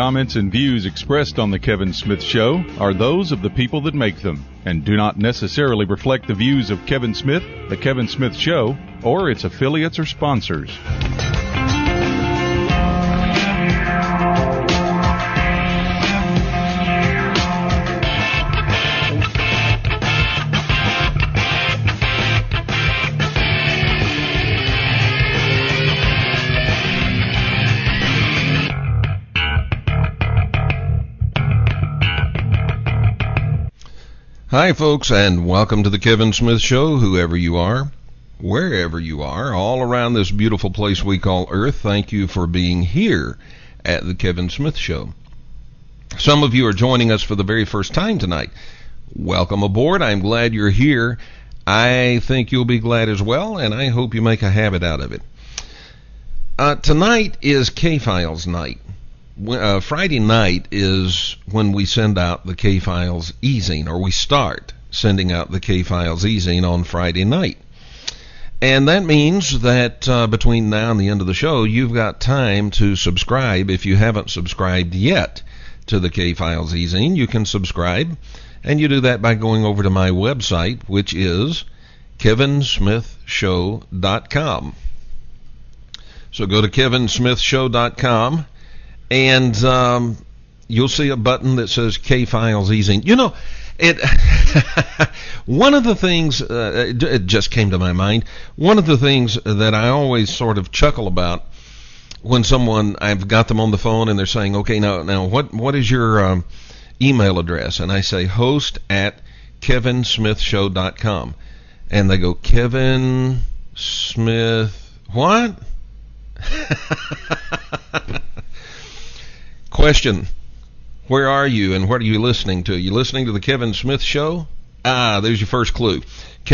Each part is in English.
comments, and views expressed on The Kevin Smith Show are those of the people that make them and do not necessarily reflect the views of Kevin Smith, The Kevin Smith Show, or its affiliates or sponsors. Hi, folks, and welcome to the Kevin Smith Show, whoever you are, wherever you are, all around this beautiful place we call Earth. Thank you for being here at the Kevin Smith Show. Some of you are joining us for the very first time tonight. Welcome aboard. I'm glad you're here. I think you'll be glad as well, and I hope you make a habit out of it. Tonight is K-Files night. Friday night is when we send out the K-Files e-zine, or we start sending out the K-Files e-zine on Friday night. And that means that between now and the end of the show, you've got time to subscribe. If you haven't subscribed yet to the K-Files e-zine, you can subscribe, and you do that by going over to my website, which is kevinsmithshow.com. So go to kevinsmithshow.com. And you'll see a button that says K-Files e-zine. You know, one of the things, it just came to my mind, one of the things that I always sort of chuckle about when I've got them on the phone and they're saying, okay, now what is your email address? And I say host@kevinsmithshow.com. And they go, Kevin Smith, what? Question, where are you and what are you listening to? You listening to the Kevin Smith Show? There's your first clue.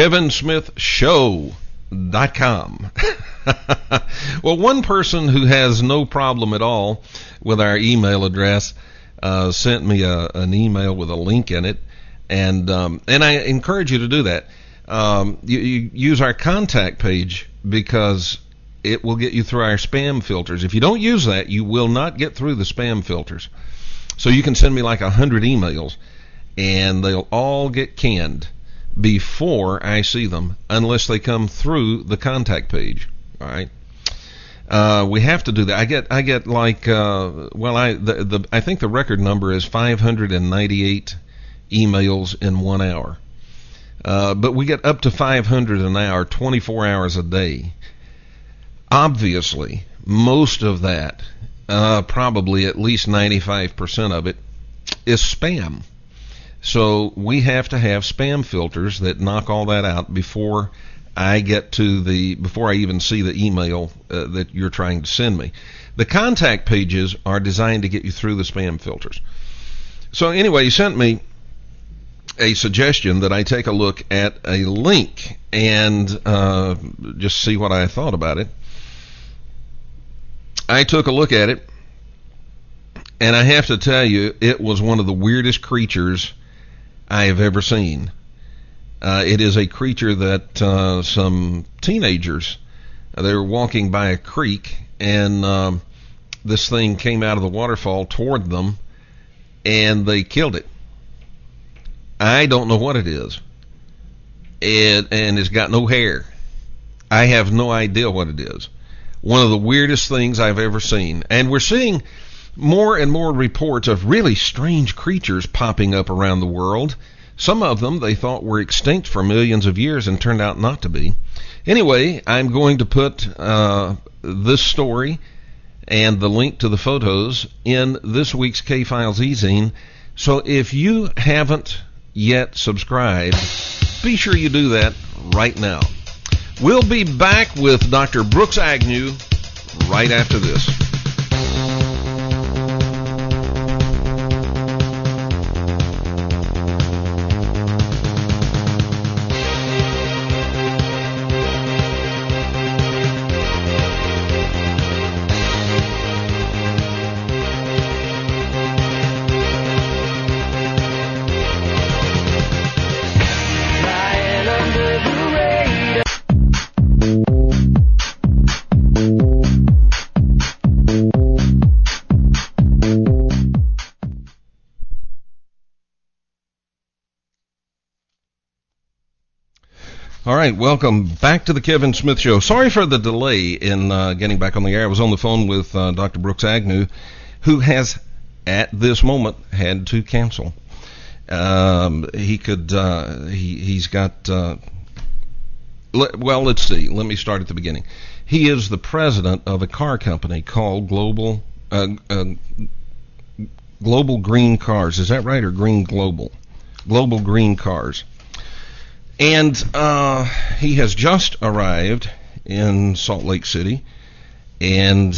kevinsmithshow.com. Well, one person who has no problem at all with our email address sent me an email with a link in it, and I encourage you to do that. You use our contact page because it will get you through our spam filters. If you don't use that, you will not get through the spam filters. So you can send me like 100 emails, and they'll all get canned before I see them, unless they come through the contact page. All right. We have to do that. I get like I think the record number is 598 emails in 1 hour. But we get up to 500 an hour, 24 hours a day. Obviously, most of that, probably at least 95% of it, is spam. So we have to have spam filters that knock all that out before I even see the email that you're trying to send me. The contact pages are designed to get you through the spam filters. So anyway, you sent me a suggestion that I take a look at a link and just see what I thought about it. I took a look at it, and I have to tell you, it was one of the weirdest creatures I have ever seen. It is a creature that some teenagers, they were walking by a creek, and this thing came out of the waterfall toward them, and they killed it. I don't know what it is. And it's got no hair. I have no idea what it is. One of the weirdest things I've ever seen. And we're seeing more and more reports of really strange creatures popping up around the world. Some of them they thought were extinct for millions of years and turned out not to be. Anyway, I'm going to put this story and the link to the photos in this week's K-Files e-zine. So if you haven't yet subscribed, be sure you do that right now. We'll be back with Dr. Brooks Agnew right after this. right, welcome back to the Kevin Smith Show. Sorry for the delay in getting back on the air. I was on the phone with Dr. Brooks Agnew, who has, at this moment, had to cancel. He's got, well, let's see. Let me start at the beginning. He is the president of a car company called Global Green Cars. Is that right, or Green Global? Global Green Cars. And he has just arrived in Salt Lake City and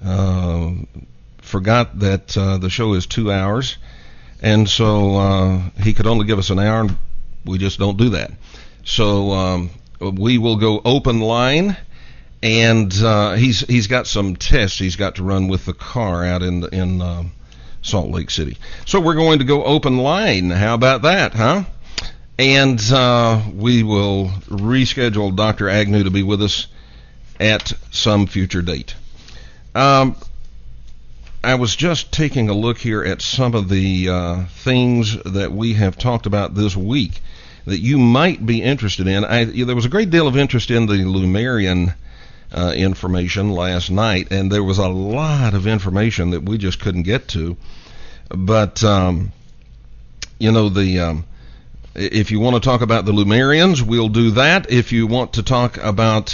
forgot that the show is 2 hours. And so he could only give us an hour, and we just don't do that. So we will go open line, and he's got some tests he's got to run with the car out in Salt Lake City. So we're going to go open line. How about that, huh? And we will reschedule Dr. Agnew to be with us at some future date. I was just taking a look here at some of the things that we have talked about this week that you might be interested in. There was a great deal of interest in the Lumerian information last night, and there was a lot of information that we just couldn't get to. But, if you want to talk about the Lumerians, we'll do that. If you want to talk about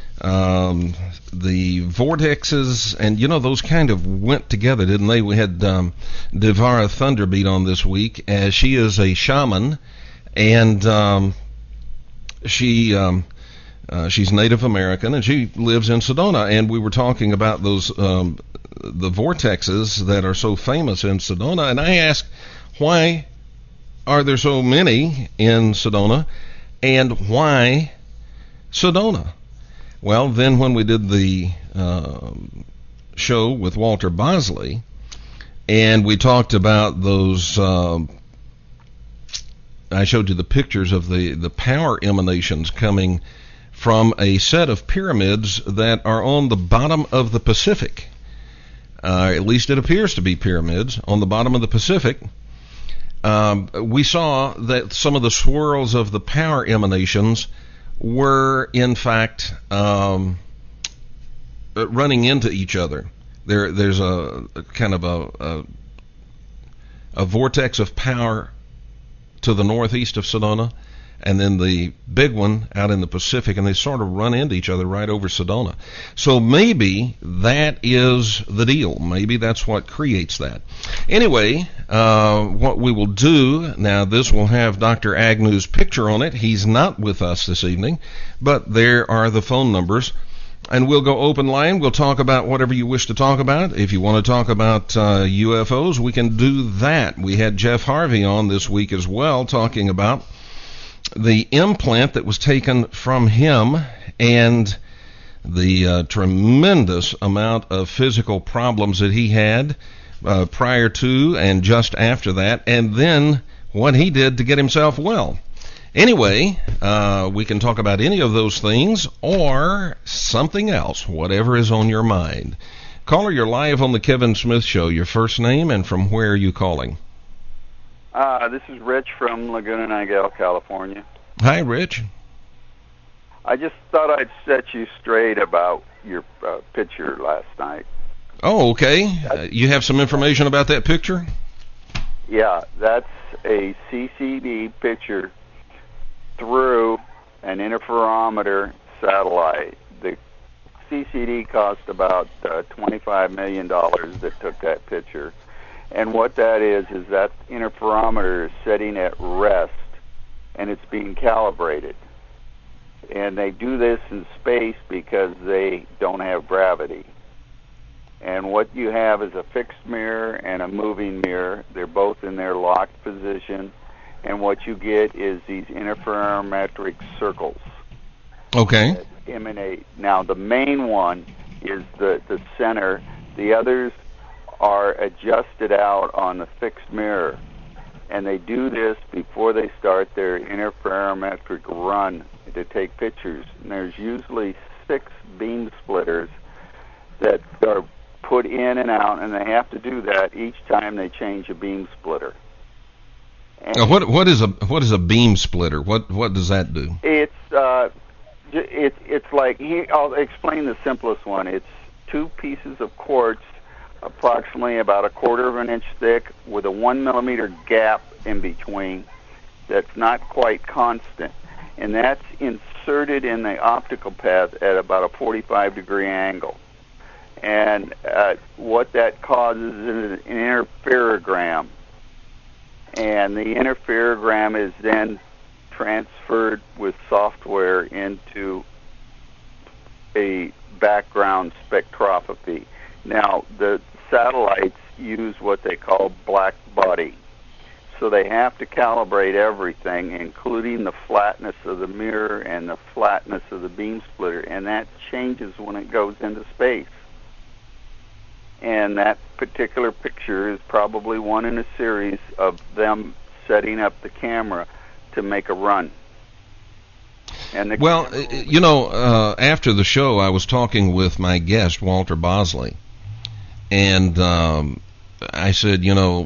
the vortexes, and those kind of went together, didn't they? We had Devara Thunderbeat on this week, as she is a shaman, and she's Native American, and she lives in Sedona. And we were talking about those the vortexes that are so famous in Sedona, and I asked, why are there so many in Sedona, and why Sedona? Well, then when we did the show with Walter Bosley, and we talked about those, I showed you the pictures of the power emanations coming from a set of pyramids that are on the bottom of the Pacific. At least it appears to be pyramids on the bottom of the Pacific. We saw that some of the swirls of the power emanations were, in fact, running into each other. There's a kind of a vortex of power to the northeast of Sedona, and then the big one out in the Pacific, and they sort of run into each other right over Sedona. So maybe that is the deal. Maybe that's what creates that. Anyway, what we will do, now this will have Dr. Agnew's picture on it. He's not with us this evening, but there are the phone numbers. And we'll go open line. We'll talk about whatever you wish to talk about. If you want to talk about UFOs, we can do that. We had Jeff Harvey on this week as well, talking about the implant that was taken from him and the tremendous amount of physical problems that he had prior to and just after that, and then what he did to get himself well. Anyway, we can talk about any of those things or something else, whatever is on your mind. Caller, you're live on the Kevin Smith Show. Your first name and from where are you calling? This is Rich from Laguna Niguel, California. Hi, Rich. I just thought I'd set you straight about your picture last night. Oh, okay. You have some information about that picture? Yeah, that's a CCD picture through an interferometer satellite. The CCD cost about $25 million that took that picture. And what that is that interferometer is sitting at rest, and it's being calibrated. And they do this in space because they don't have gravity. And what you have is a fixed mirror and a moving mirror. They're both in their locked position. And what you get is these interferometric circles. Okay. That emanate. Now, the main one is the center. The others are adjusted out on the fixed mirror, and they do this before they start their interferometric run to take pictures. And there's usually 6 beam splitters that are put in and out, and they have to do that each time they change a beam splitter. Now, what is a beam splitter? What does that do? It's like, I'll explain the simplest one. It's two pieces of quartz, approximately about 1/4 of an inch thick, with a 1 millimeter gap in between. That's not quite constant, and that's inserted in the optical path at about a 45-degree angle. And what that causes is an interferogram, and the interferogram is then transferred with software into a background spectrophy. Now, the satellites use what they call black body, so they have to calibrate everything, including the flatness of the mirror and the flatness of the beam splitter, and that changes when it goes into space. And that particular picture is probably one in a series of them setting up the camera to make a run. And after the show, I was talking with my guest, Walter Bosley, and I said,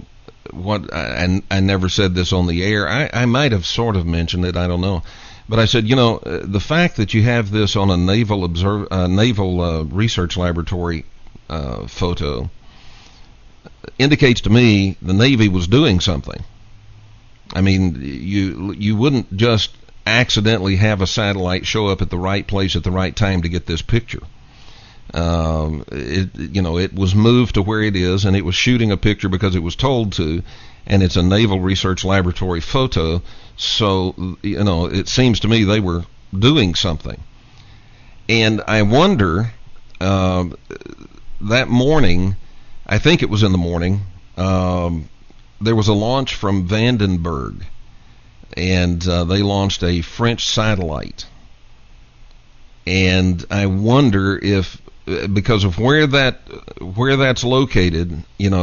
I never said this on the air. I might have sort of mentioned it, I don't know. But I said, the fact that you have this on a naval research laboratory photo indicates to me the Navy was doing something. I mean, you wouldn't just accidentally have a satellite show up at the right place at the right time to get this picture. It was moved to where it is, and it was shooting a picture because it was told to, and it's a Naval Research Laboratory photo, so, it seems to me they were doing something. And I wonder, that morning, I think it was in the morning, there was a launch from Vandenberg, and they launched a French satellite. And I wonder if, because of where that's located,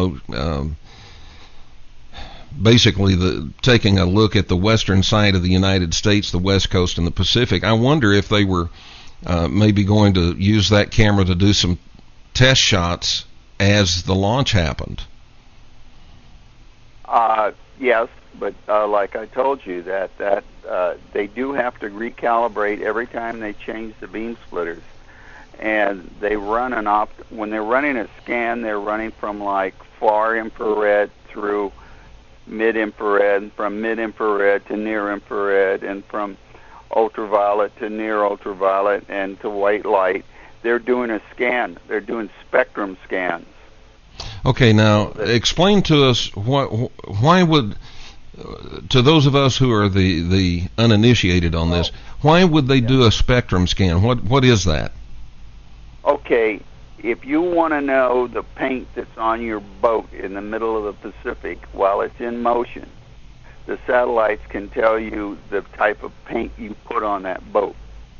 basically taking a look at the western side of the United States, the West Coast and the Pacific, I wonder if they were maybe going to use that camera to do some test shots as the launch happened. Yes, but like I told you, that they do have to recalibrate every time they change the beam splitters. And they run when they're running a scan, they're running from like far infrared through mid-infrared, and from mid-infrared to near-infrared, and from ultraviolet to near-ultraviolet and to white light. They're doing a scan. They're doing spectrum scans. Okay, now explain to us why would, to those of us who are the uninitiated on this, why would they do a spectrum scan? What is that? Okay, if you want to know the paint that's on your boat in the middle of the Pacific while it's in motion, the satellites can tell you the type of paint you put on that boat.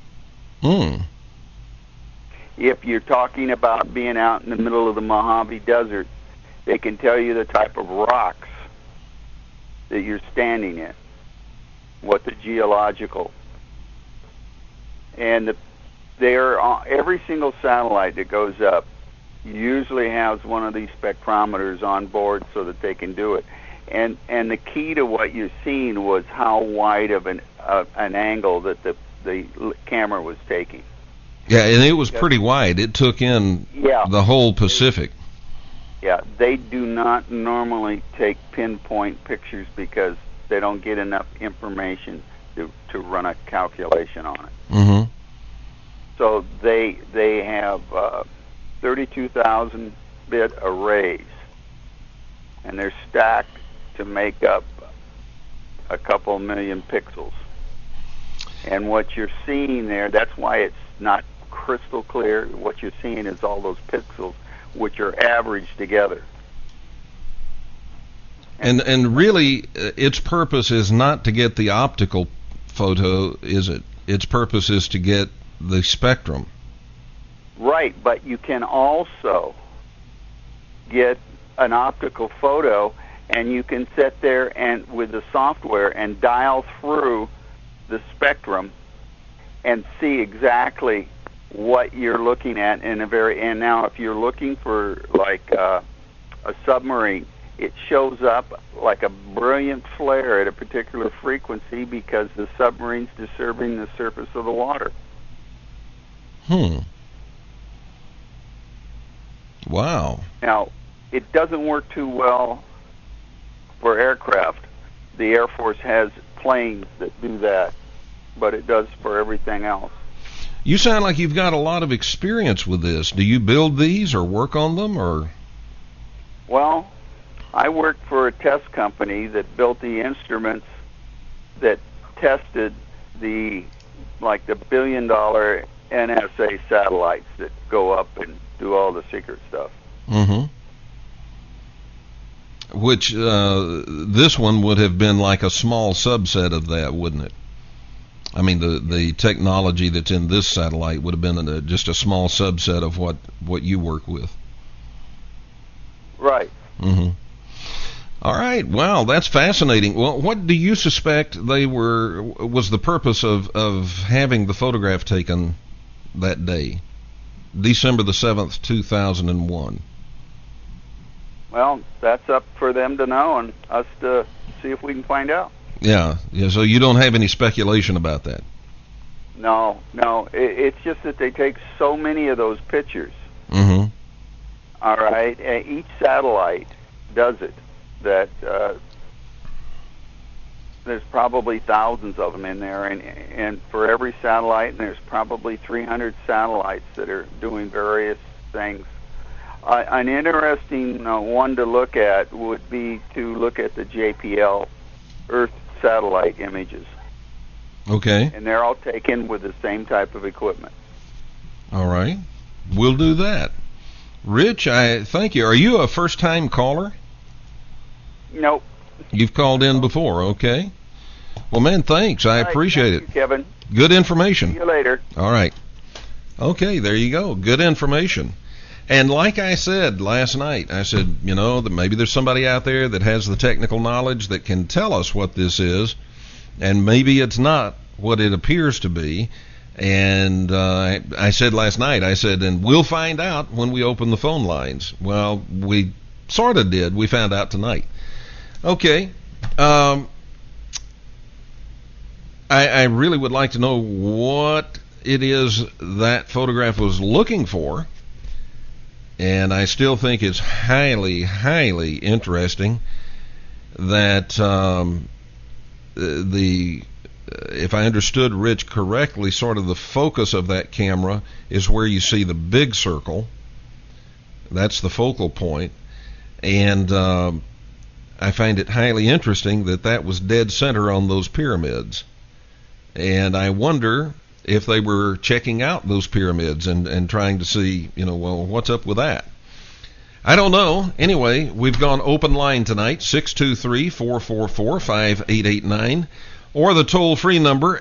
If you're talking about being out in the middle of the Mojave Desert, they can tell you the type of rocks that you're standing in, what the geological. And every single satellite that goes up usually has one of these spectrometers on board so that they can do it. And the key to what you're seeing was how wide of an angle that the camera was taking. Yeah, and it was pretty wide. It took in the whole Pacific. Yeah, they do not normally take pinpoint pictures because they don't get enough information to run a calculation on it. Mm-hmm. So they have 32,000-bit arrays, and they're stacked to make up a couple million pixels. And what you're seeing there, that's why it's not crystal clear. What you're seeing is all those pixels, which are averaged together. And really, its purpose is not to get the optical photo, is it? Its purpose is to get the spectrum. Right, but you can also get an optical photo, and you can sit there and with the software and dial through the spectrum and see exactly what you're looking at and now if you're looking for like a submarine, it shows up like a brilliant flare at a particular frequency because the submarine's disturbing the surface of the water. Wow. Now, it doesn't work too well for aircraft. The Air Force has planes that do that, but it does for everything else. You sound like you've got a lot of experience with this. Do you build these or work on them, or? Well, I worked for a test company that built the instruments that tested the billion-dollar NSA satellites that go up and do all the secret stuff. Mm-hmm. Which this one would have been like a small subset of that, wouldn't it? I mean, the technology that's in this satellite would have been just a small subset of what you work with. Right. Mm-hmm. All right. Wow, that's fascinating. Well, what do you suspect was the purpose of having the photograph taken that day, December the 7th, 2001? Well, that's up for them to know and us to see if we can find out. Yeah. So you don't have any speculation about that? No. It's just that they take so many of those pictures. Mm-hmm. All right. Each satellite does it. That there's probably thousands of them in there, and for every satellite, there's probably 300 satellites that are doing various things. An interesting one to look at would be to look at the JPL Earth satellite images. Okay. And they're all taken with the same type of equipment. All right. We'll do that. Rich, I thank you. Are you a first-time caller? Nope. You've called in before, okay. Well, man, thanks. I appreciate it. Thank you, Kevin. Good information. See you later. All right. Okay, there you go. Good information. And like I said last night, I said, that maybe there's somebody out there that has the technical knowledge that can tell us what this is, and maybe it's not what it appears to be. And I said last night, and we'll find out when we open the phone lines. Well, we sort of did. We found out tonight. Okay. I really would like to know what it is that photograph was looking for. And I still think it's highly, highly interesting that if I understood Rich correctly, sort of the focus of that camera is where you see the big circle. That's the focal point. And I find it highly interesting that was dead center on those pyramids. And I wonder if they were checking out those pyramids and trying to see, well, what's up with that? I don't know. Anyway, we've gone open line tonight, 623-444-5889, or the toll-free number,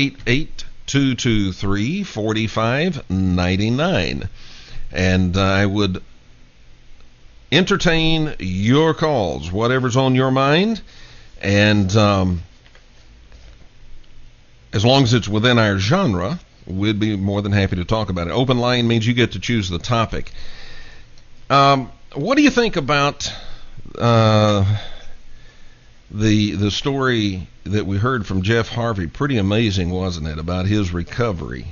888-223-4599. And I would entertain your calls, whatever's on your mind, and as long as it's within our genre, we'd be more than happy to talk about it. Open line means you get to choose the topic. What do you think about the story that we heard from Jeff Harvey? Pretty amazing, wasn't it, about his recovery?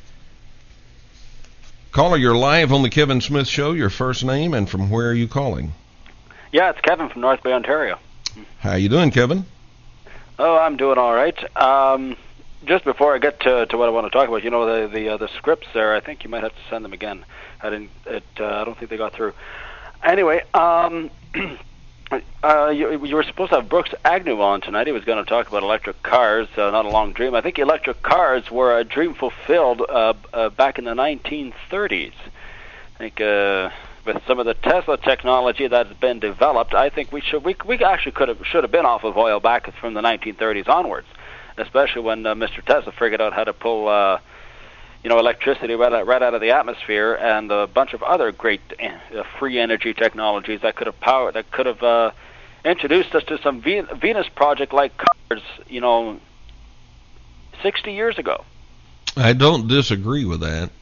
Caller, you're live on the Kevin Smith Show. Your first name and from where are you calling? Yeah, it's Kevin from North Bay, Ontario. How you doing, Kevin? Oh, I'm doing all right. Just before I get to what I want to talk about, the scripts there, I think you might have to send them again. I don't think they got through. Anyway, you were supposed to have Brooks Agnew on tonight. He was going to talk about electric cars, not a long dream. I think electric cars were a dream fulfilled back in the 1930s. I think with some of the Tesla technology that's been developed, I think we actually should have been off of oil back from the 1930s onwards, especially when Mr. Tesla figured out how to pull electricity right out of the atmosphere, and a bunch of other great free energy technologies that could have introduced us to some Venus Project-like cars, 60 years ago. I don't disagree with that,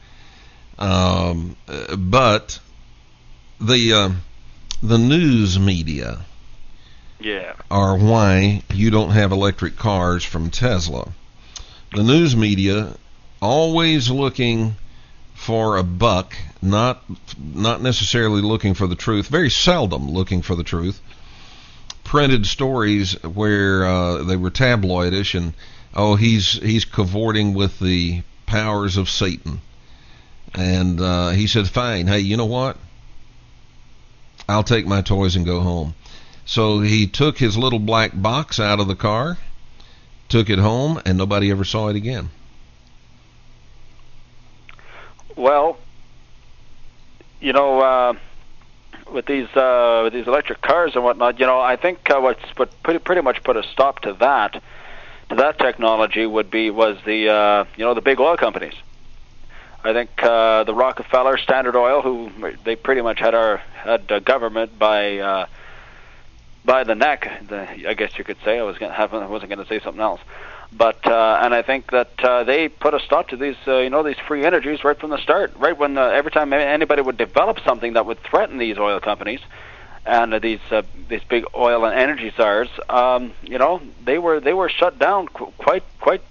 but the news media Yeah. are why you don't have electric cars from Tesla. The news media always looking for a buck, not necessarily looking for the truth, very seldom looking for the truth. Printed stories where they were tabloidish and, oh, he's cavorting with the powers of Satan. And he said, fine, hey, you know what? I'll take my toys and go home. So he took his little black box out of the car, took it home, and nobody ever saw it again. Well, you know, with these electric cars and whatnot, you know, I think what's pretty much put a stop to that technology was the big oil companies. I think the Rockefeller, Standard Oil, who they pretty much had government by the neck. I guess you could say. I wasn't going to say something else, but and I think that they put a stop to these these free energies right from the start. Right when every time anybody would develop something that would threaten these oil companies and these big oil and energy czars, they were shut down quite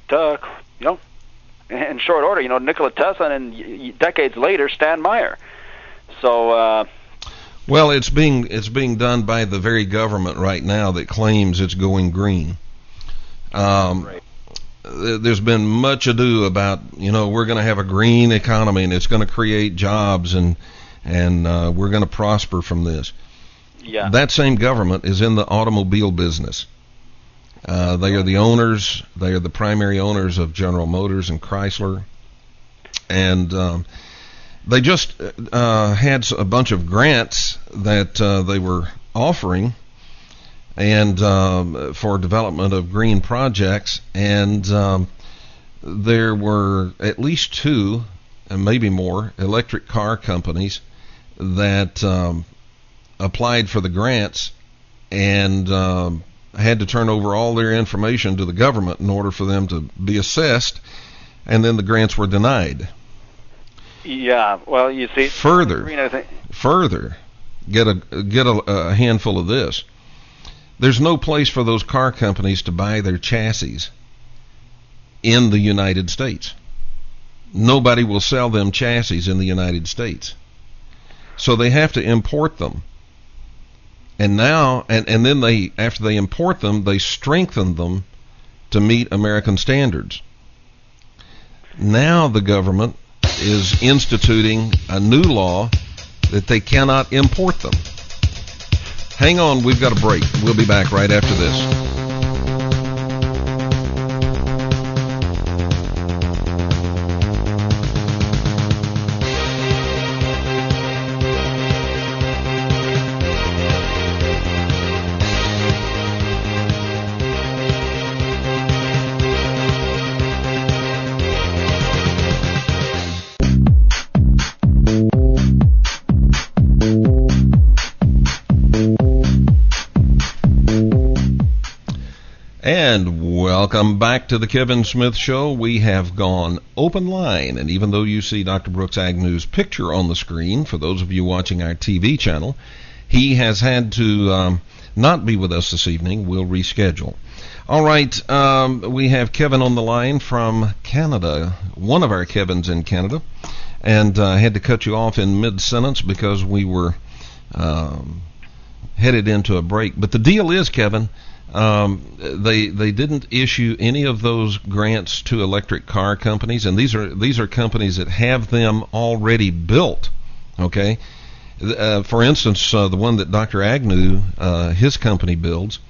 in short order. You know, Nikola Tesla and decades later Stan Meyer. So. Well, it's being done by the very government right now that claims it's going green. Right. There's been much ado about, we're going to have a green economy and it's going to create jobs and we're going to prosper from this. Yeah. That same government is in the automobile business. They are the owners. They are the primary owners of General Motors and Chrysler, and they just had a bunch of grants that they were offering, and for development of green projects, and there were at least 2, and maybe more, electric car companies that applied for the grants and had to turn over all their information to the government in order for them to be assessed, and then the grants were denied. Yeah, well, you see, further, get a handful of this. There's no place for those car companies to buy their chassis in the United States. Nobody will sell them chassis in the United States, so they have to import them. And now, and then after they import them, they strengthen them to meet American standards. Now the government is instituting a new law that they cannot import them. Hang on, we've got a break. We'll be back right after this. And welcome back to the Kevin Smith Show. We have gone open line, and even though you see Dr. Brooks Agnew's picture on the screen, for those of you watching our TV channel, he has had to not be with us this evening. We'll reschedule. All right, we have Kevin on the line from Canada, one of our Kevins in Canada, and I had to cut you off in mid-sentence because we were headed into a break. But the deal is, Kevin, they didn't issue any of those grants to electric car companies, and these are companies that have them already built. Okay, for instance, the one that Dr. Agnew, his company builds,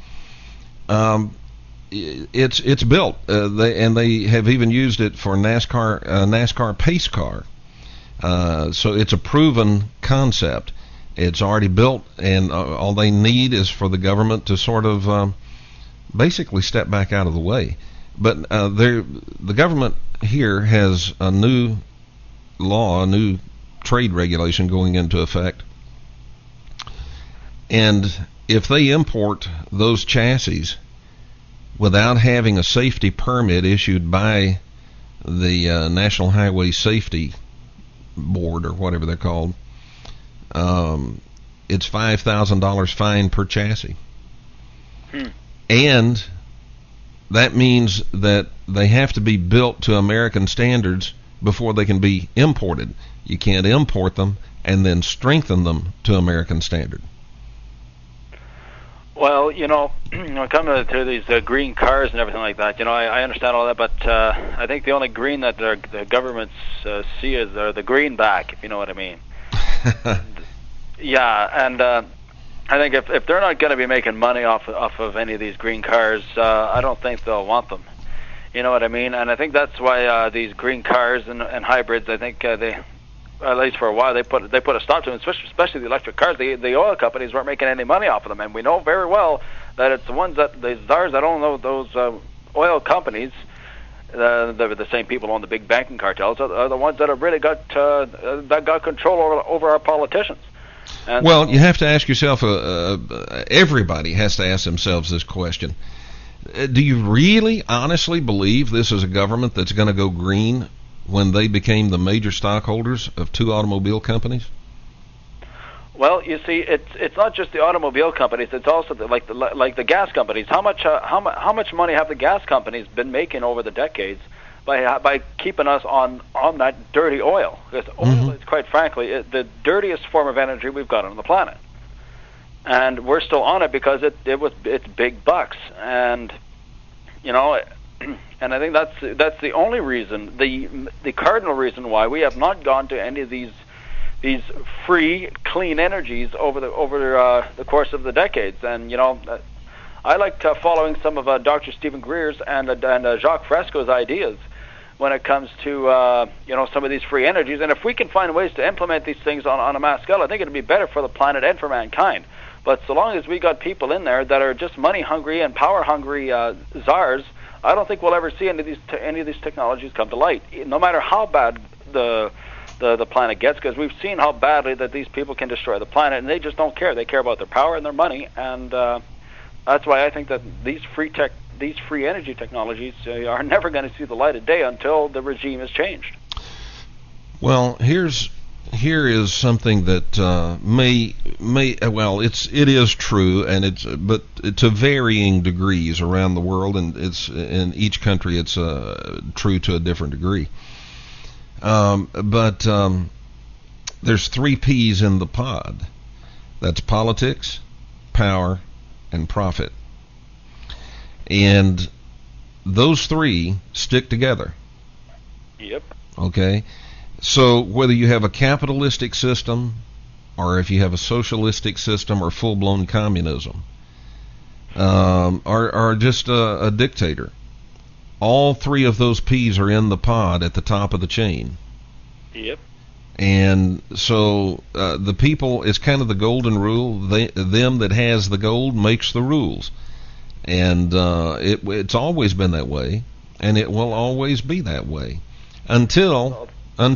it's built, they have even used it for NASCAR pace car. So it's a proven concept. It's already built, and all they need is for the government to sort of basically step back out of the way. But the government here has a new law, a new trade regulation going into effect. And if they import those chassis without having a safety permit issued by the National Highway Safety Board, or whatever they're called, it's $5,000 fine per chassis. And that means that they have to be built to American standards before they can be imported. You can't import them and then strengthen them to American standard. Well, when it comes to these green cars and everything like that, I understand all that, but I think the only green that the governments see is the greenback, if you know what I mean. Yeah, and I think if they're not going to be making money off of any of these green cars, I don't think they'll want them. You know what I mean? And I think that's why these green cars and hybrids, I think they, at least for a while, they put a stop to them, especially the electric cars. The oil companies weren't making any money off of them, and we know very well that it's the czars that own those oil companies. The same people own the big banking cartels are the ones that have really got control over our politicians. And well, you have to ask yourself. Everybody has to ask themselves this question: do you really, honestly believe this is a government that's going to go green when they became the major stockholders of two automobile companies? Well, you see, it's not just the automobile companies; it's also like the gas companies. How much money have the gas companies been making over the decades by keeping us on that dirty oil? Because oil is, quite frankly, the dirtiest form of energy we've got on the planet, and we're still on it because it's big bucks, and and I think that's the only reason, the cardinal reason why we have not gone to any of these free, clean energies over the course of the decades. And I like following some of Dr. Stephen Greer's and Jacques Fresco's ideas when it comes to some of these free energies. And if we can find ways to implement these things on a mass scale, I think it'd be better for the planet and for mankind. But so long as we got people in there that are just money hungry and power hungry czars, I don't think we'll ever see any of these technologies come to light, no matter how bad the planet gets, because we've seen how badly that these people can destroy the planet, and they just don't care. They care about their power and their money, and that's why I think that these free energy technologies are never going to see the light of day until the regime is changed. Well, here is something that it is true, and but to varying degrees around the world, and it's in each country it's true to a different degree. But there's 3 P's in the pod. That's politics, power, and profit. And those 3 stick together. Yep. Okay? So whether you have a capitalistic system, or if you have a socialistic system, or full-blown communism, or just a dictator, all 3 of those P's are in the pod at the top of the chain. Yep. And so the people, it's kind of the golden rule. Them that has the gold makes the rules. And it's always been that way, and it will always be that way until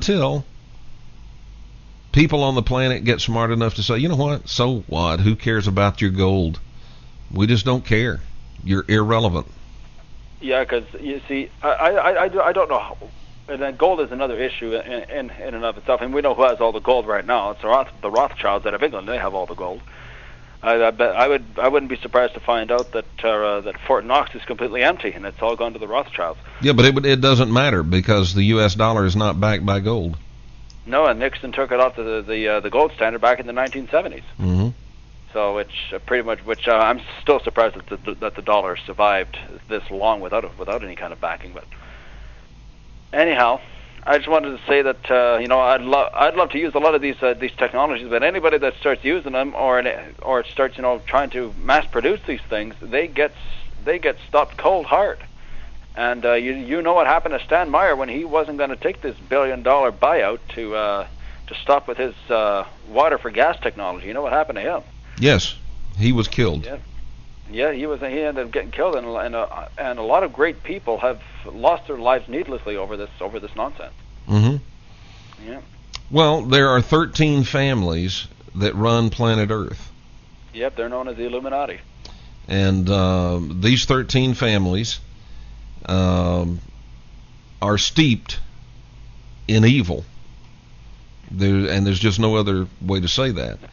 people on the planet get smart enough to say, you know what, so what? Who cares about your gold? We just don't care. You're irrelevant. Yeah, because you see, I don't know how, and then gold is another issue in and of itself, and we know who has all the gold right now. It's the Rothschilds out of England. They have all the gold. I bet I wouldn't be surprised to find out that Fort Knox is completely empty and it's all gone to the Rothschilds. Yeah, but it doesn't matter because the U.S. dollar is not backed by gold. No, and Nixon took it off to the gold standard back in the 1970s. Mm-hmm. So it's pretty much, I'm still surprised that the dollar survived this long without any kind of backing. But anyhow, I just wanted to say that I'd love to use a lot of these technologies, but anybody that starts using them or starts trying to mass produce these things, they get stopped cold hard. And you know what happened to Stan Meyer when he wasn't going to take this $1 billion buyout to stop with his water for gas technology. You know what happened to him? Yes, he was killed. Yeah, he ended up getting killed, and a lot of great people have lost their lives needlessly over this nonsense. Mm-hmm. Yeah. Well, there are 13 families that run planet Earth. Yep, they're known as the Illuminati. And these 13 families are steeped in evil. There's just no other way to say that.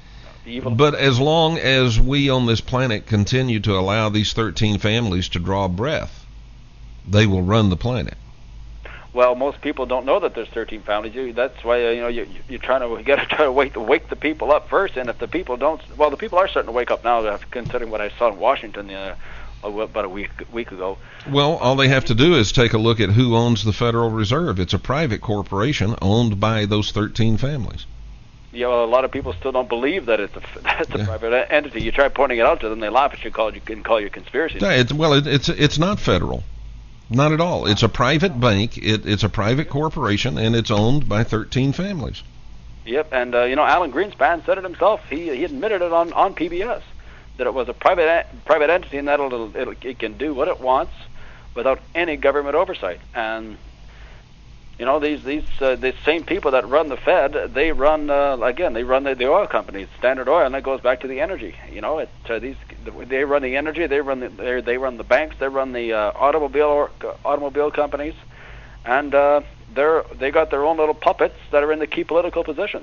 evil. But as long as we on this planet continue to allow these 13 families to draw breath, they will run the planet. Well, most people don't know that there's 13 families. That's why you're trying to try to wake the people up first. And if the people don't, well, the people are starting to wake up now, considering what I saw in Washington about a week ago. Well, all they have to do is take a look at who owns the Federal Reserve. It's a private corporation owned by those 13 families. Yeah, well, a lot of people still don't believe that it's a private entity. You try pointing it out to them, they laugh at you, call you conspiracy. Yeah, it's not federal. Not at all. It's a private bank. It's a private corporation, and it's owned by 13 families. Yep, and Alan Greenspan said it himself. He admitted it on PBS that it was a private entity, and that it can do what it wants without any government oversight. And these same people that run the Fed, they run the oil companies, Standard Oil, and that goes back to the energy. They run the energy, they run the banks, they run the automobile companies, and they got their own little puppets that are in the key political positions.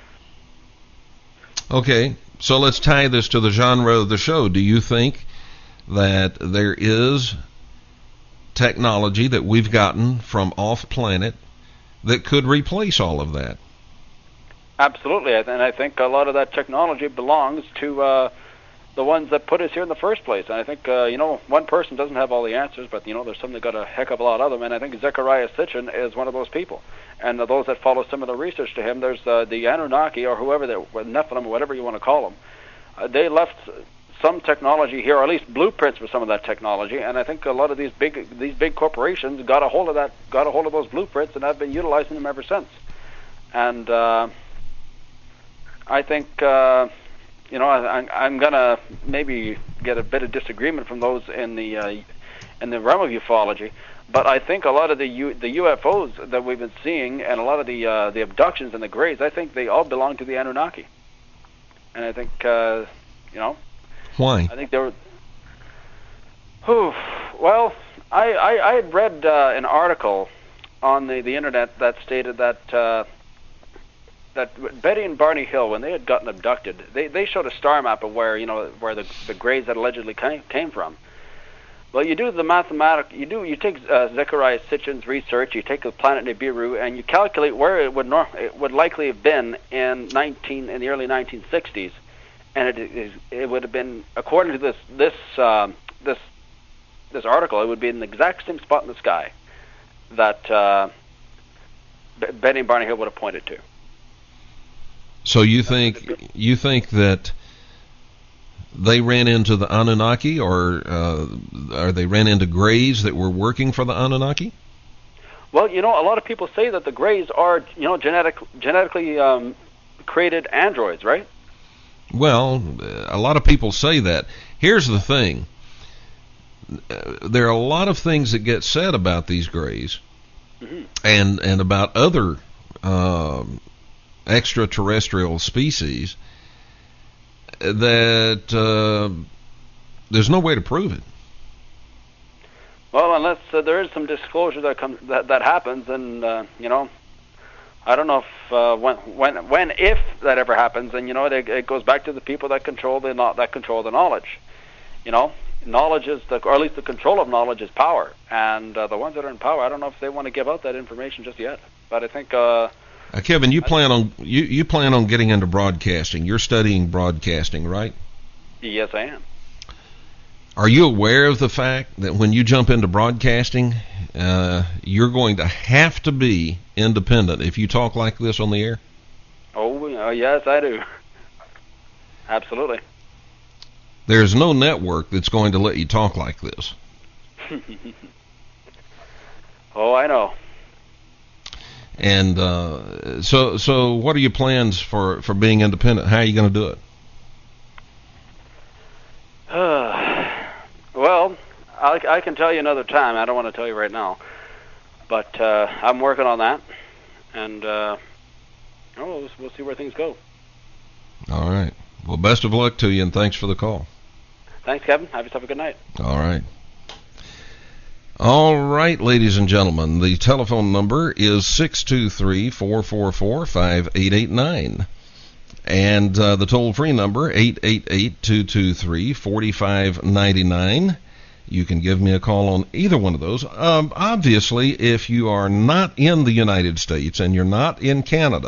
Okay, so let's tie this to the genre of the show. Do you think that there is technology that we've gotten from off planet that could replace all of that? Absolutely, and I think a lot of that technology belongs to the ones that put us here in the first place. And I think one person doesn't have all the answers, but there's some that got a heck of a lot of them. And I think Zecharia Sitchin is one of those people. And those that follow some of the research to him, there's the Anunnaki or whoever, Nephilim, whatever you want to call them. They left some technology here, or at least blueprints for some of that technology. And I think a lot of these big corporations got a hold of those blueprints, and have been utilizing them ever since. And I think I'm gonna maybe get a bit of disagreement from those in the realm of ufology, but I think a lot of the UFOs that we've been seeing, and a lot of the abductions and the grays, I think they all belong to the Anunnaki. And I think why? I think they were. Well, I had read an article on the internet that stated that Betty and Barney Hill, when they had gotten abducted, they showed a star map of where the grays had allegedly came from. Well, you do the mathematical. You take Zecharia Sitchin's research. You take the planet Nibiru, and you calculate where it would likely have been in the early 1960s, and it would have been, according to this article, it would be in the exact same spot in the sky that Betty and Barney Hill would have pointed to. So you think that they ran into the Anunnaki, or they ran into grays that were working for the Anunnaki? Well, a lot of people say that the grays are, genetically created androids, right? Well, a lot of people say that. Here's the thing. There are a lot of things that get said about these grays, mm-hmm. and about other extraterrestrial species that there's no way to prove it. Well, unless there is some disclosure that happens, and I don't know if if that ever happens, and it goes back to the people that control the knowledge. Knowledge is or at least the control of knowledge is power, and the ones that are in power, I don't know if they want to give out that information just yet. But I think. Kevin, you plan on getting into broadcasting. You're studying broadcasting, right? Yes, I am. Are you aware of the fact that when you jump into broadcasting, you're going to have to be independent if you talk like this on the air? Oh, yes, I do. Absolutely. There's no network that's going to let you talk like this. Oh, I know. And so what are your plans for being independent? How are you going to do it? Well, I can tell you another time. I don't want to tell you right now. But I'm working on that. And we'll see where things go. All right. Well, best of luck to you, and thanks for the call. Thanks, Kevin. Have yourself a good night. All right. All right, ladies and gentlemen, the telephone number is 623-444-5889. And the toll-free number, 888-223-4599. You can give me a call on either one of those. Obviously, if you are not in the United States and you're not in Canada,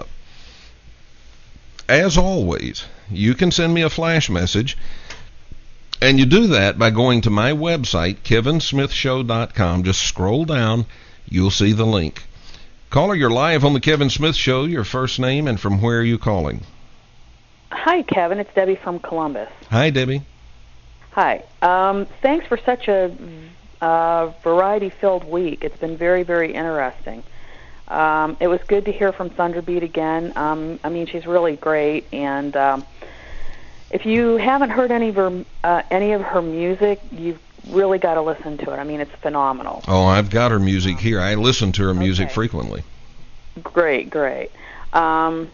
as always, you can send me a flash message. And you do that by going to my website, kevinsmithshow.com. Just scroll down. You'll see the link. Caller, you're live on the Kevin Smith Show. Your first name and from where are you calling? Hi, Kevin. It's Debbie from Columbus. Hi, Debbie. Hi. Thanks for such a variety-filled week. It's been very, very interesting. It was good to hear from Thunderbeat again. I mean, she's really great. And if you haven't heard any of her music, you've really got to listen to it. I mean, it's phenomenal. Oh, I've got her music here. I listen to her music frequently. Great. And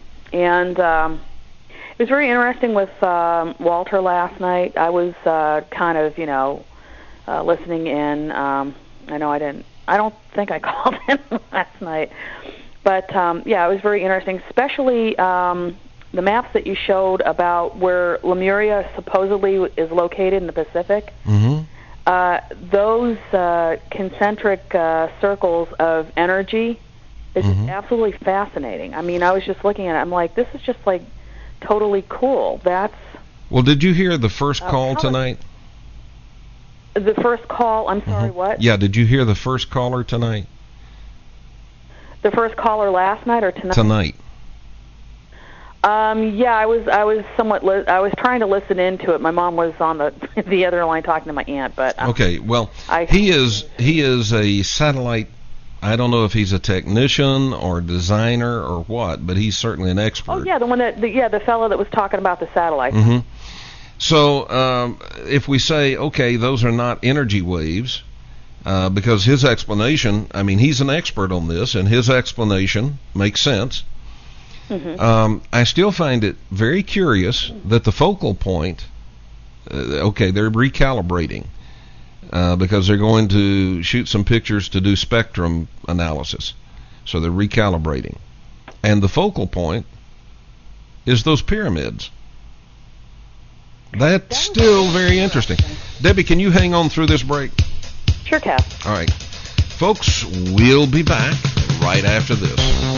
it was very interesting with Walter last night. I was kind of, listening in. I don't think I called in last night. But, it was very interesting, especially the maps that you showed about where Lemuria supposedly is located in the Pacific. Mm-hmm. Those concentric circles of energy is absolutely fascinating. I mean, I was just looking at it. I'm like, this is just like totally cool. Well, did you hear the first call tonight? The first call, I'm sorry, what? Yeah, did you hear the first caller tonight? The first caller last night or tonight? Tonight. I was somewhat. I was trying to listen into it. My mom was on the other line talking to my aunt, but okay. Well, he is a satellite. I don't know if he's a technician or designer or what, but he's certainly an expert. Oh yeah, the fellow that was talking about the satellite. Mm-hmm. So if we say, okay, those are not energy waves, because his explanation, I mean, he's an expert on this, and his explanation makes sense. Mm-hmm. I still find it very curious that the focal point, they're recalibrating because they're going to shoot some pictures to do spectrum analysis. So they're recalibrating. And the focal point is those pyramids. That's still very interesting. Debbie, can you hang on through this break? Sure, Cap. All right. Folks, we'll be back right after this.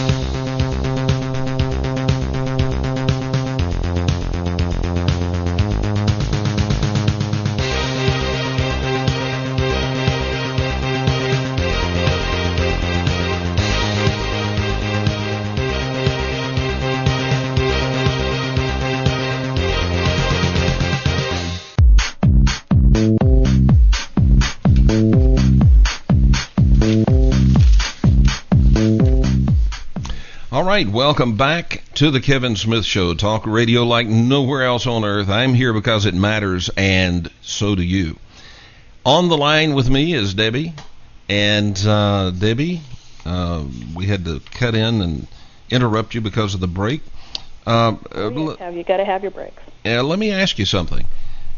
All right, welcome back to the Kevin Smith Show. Talk radio like nowhere else on earth. I'm here because it matters, and so do you. On the line with me is Debbie. And Debbie, we had to cut in and interrupt you because of the break. You got to have your breaks. Let me ask you something.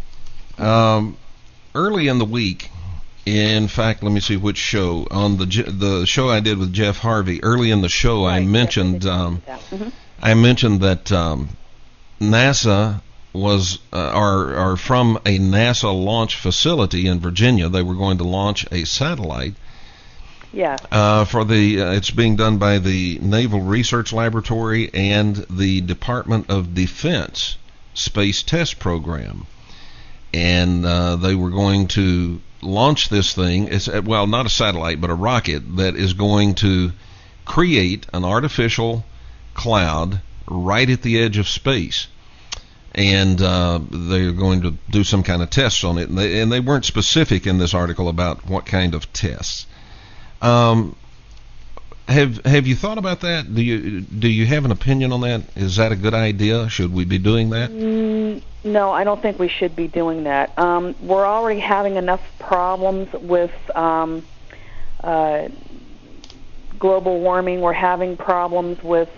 Early in the week, in fact, let me see which show. On the show I did with Jeff Harvey, early in the show, right, I mentioned I mentioned that NASA was are from a NASA launch facility in Virginia. They were going to launch a satellite. Yeah. It's being done by the Naval Research Laboratory and the Department of Defense Space Test Program, and they were going to launch this thing. It's not a satellite, but a rocket that is going to create an artificial cloud right at the edge of space, and they're going to do some kind of tests on it. And they weren't specific in this article about what kind of tests. Have you thought about that? Do you have an opinion on that? Is that a good idea? Should we be doing that? No, I don't think we should be doing that. We're already having enough problems with global warming. We're having problems with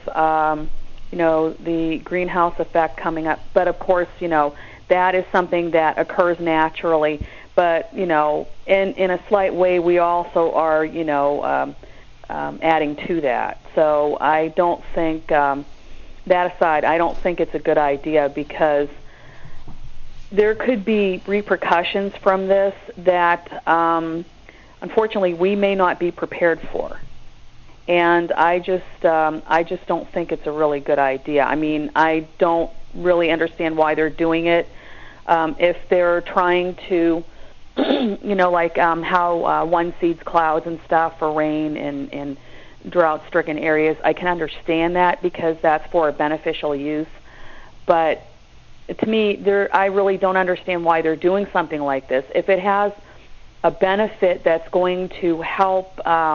the greenhouse effect coming up. But of course, that is something that occurs naturally. But in a slight way, we also are adding to that. So I don't think that aside, I don't think it's a good idea because there could be repercussions from this that, unfortunately, we may not be prepared for. And I just don't think it's a really good idea. I mean, I don't really understand why they're doing it. If they're trying to, like how one seeds clouds and stuff for rain in drought-stricken areas, I can understand that because that's for a beneficial use. But to me, I really don't understand why they're doing something like this. If it has a benefit that's going to help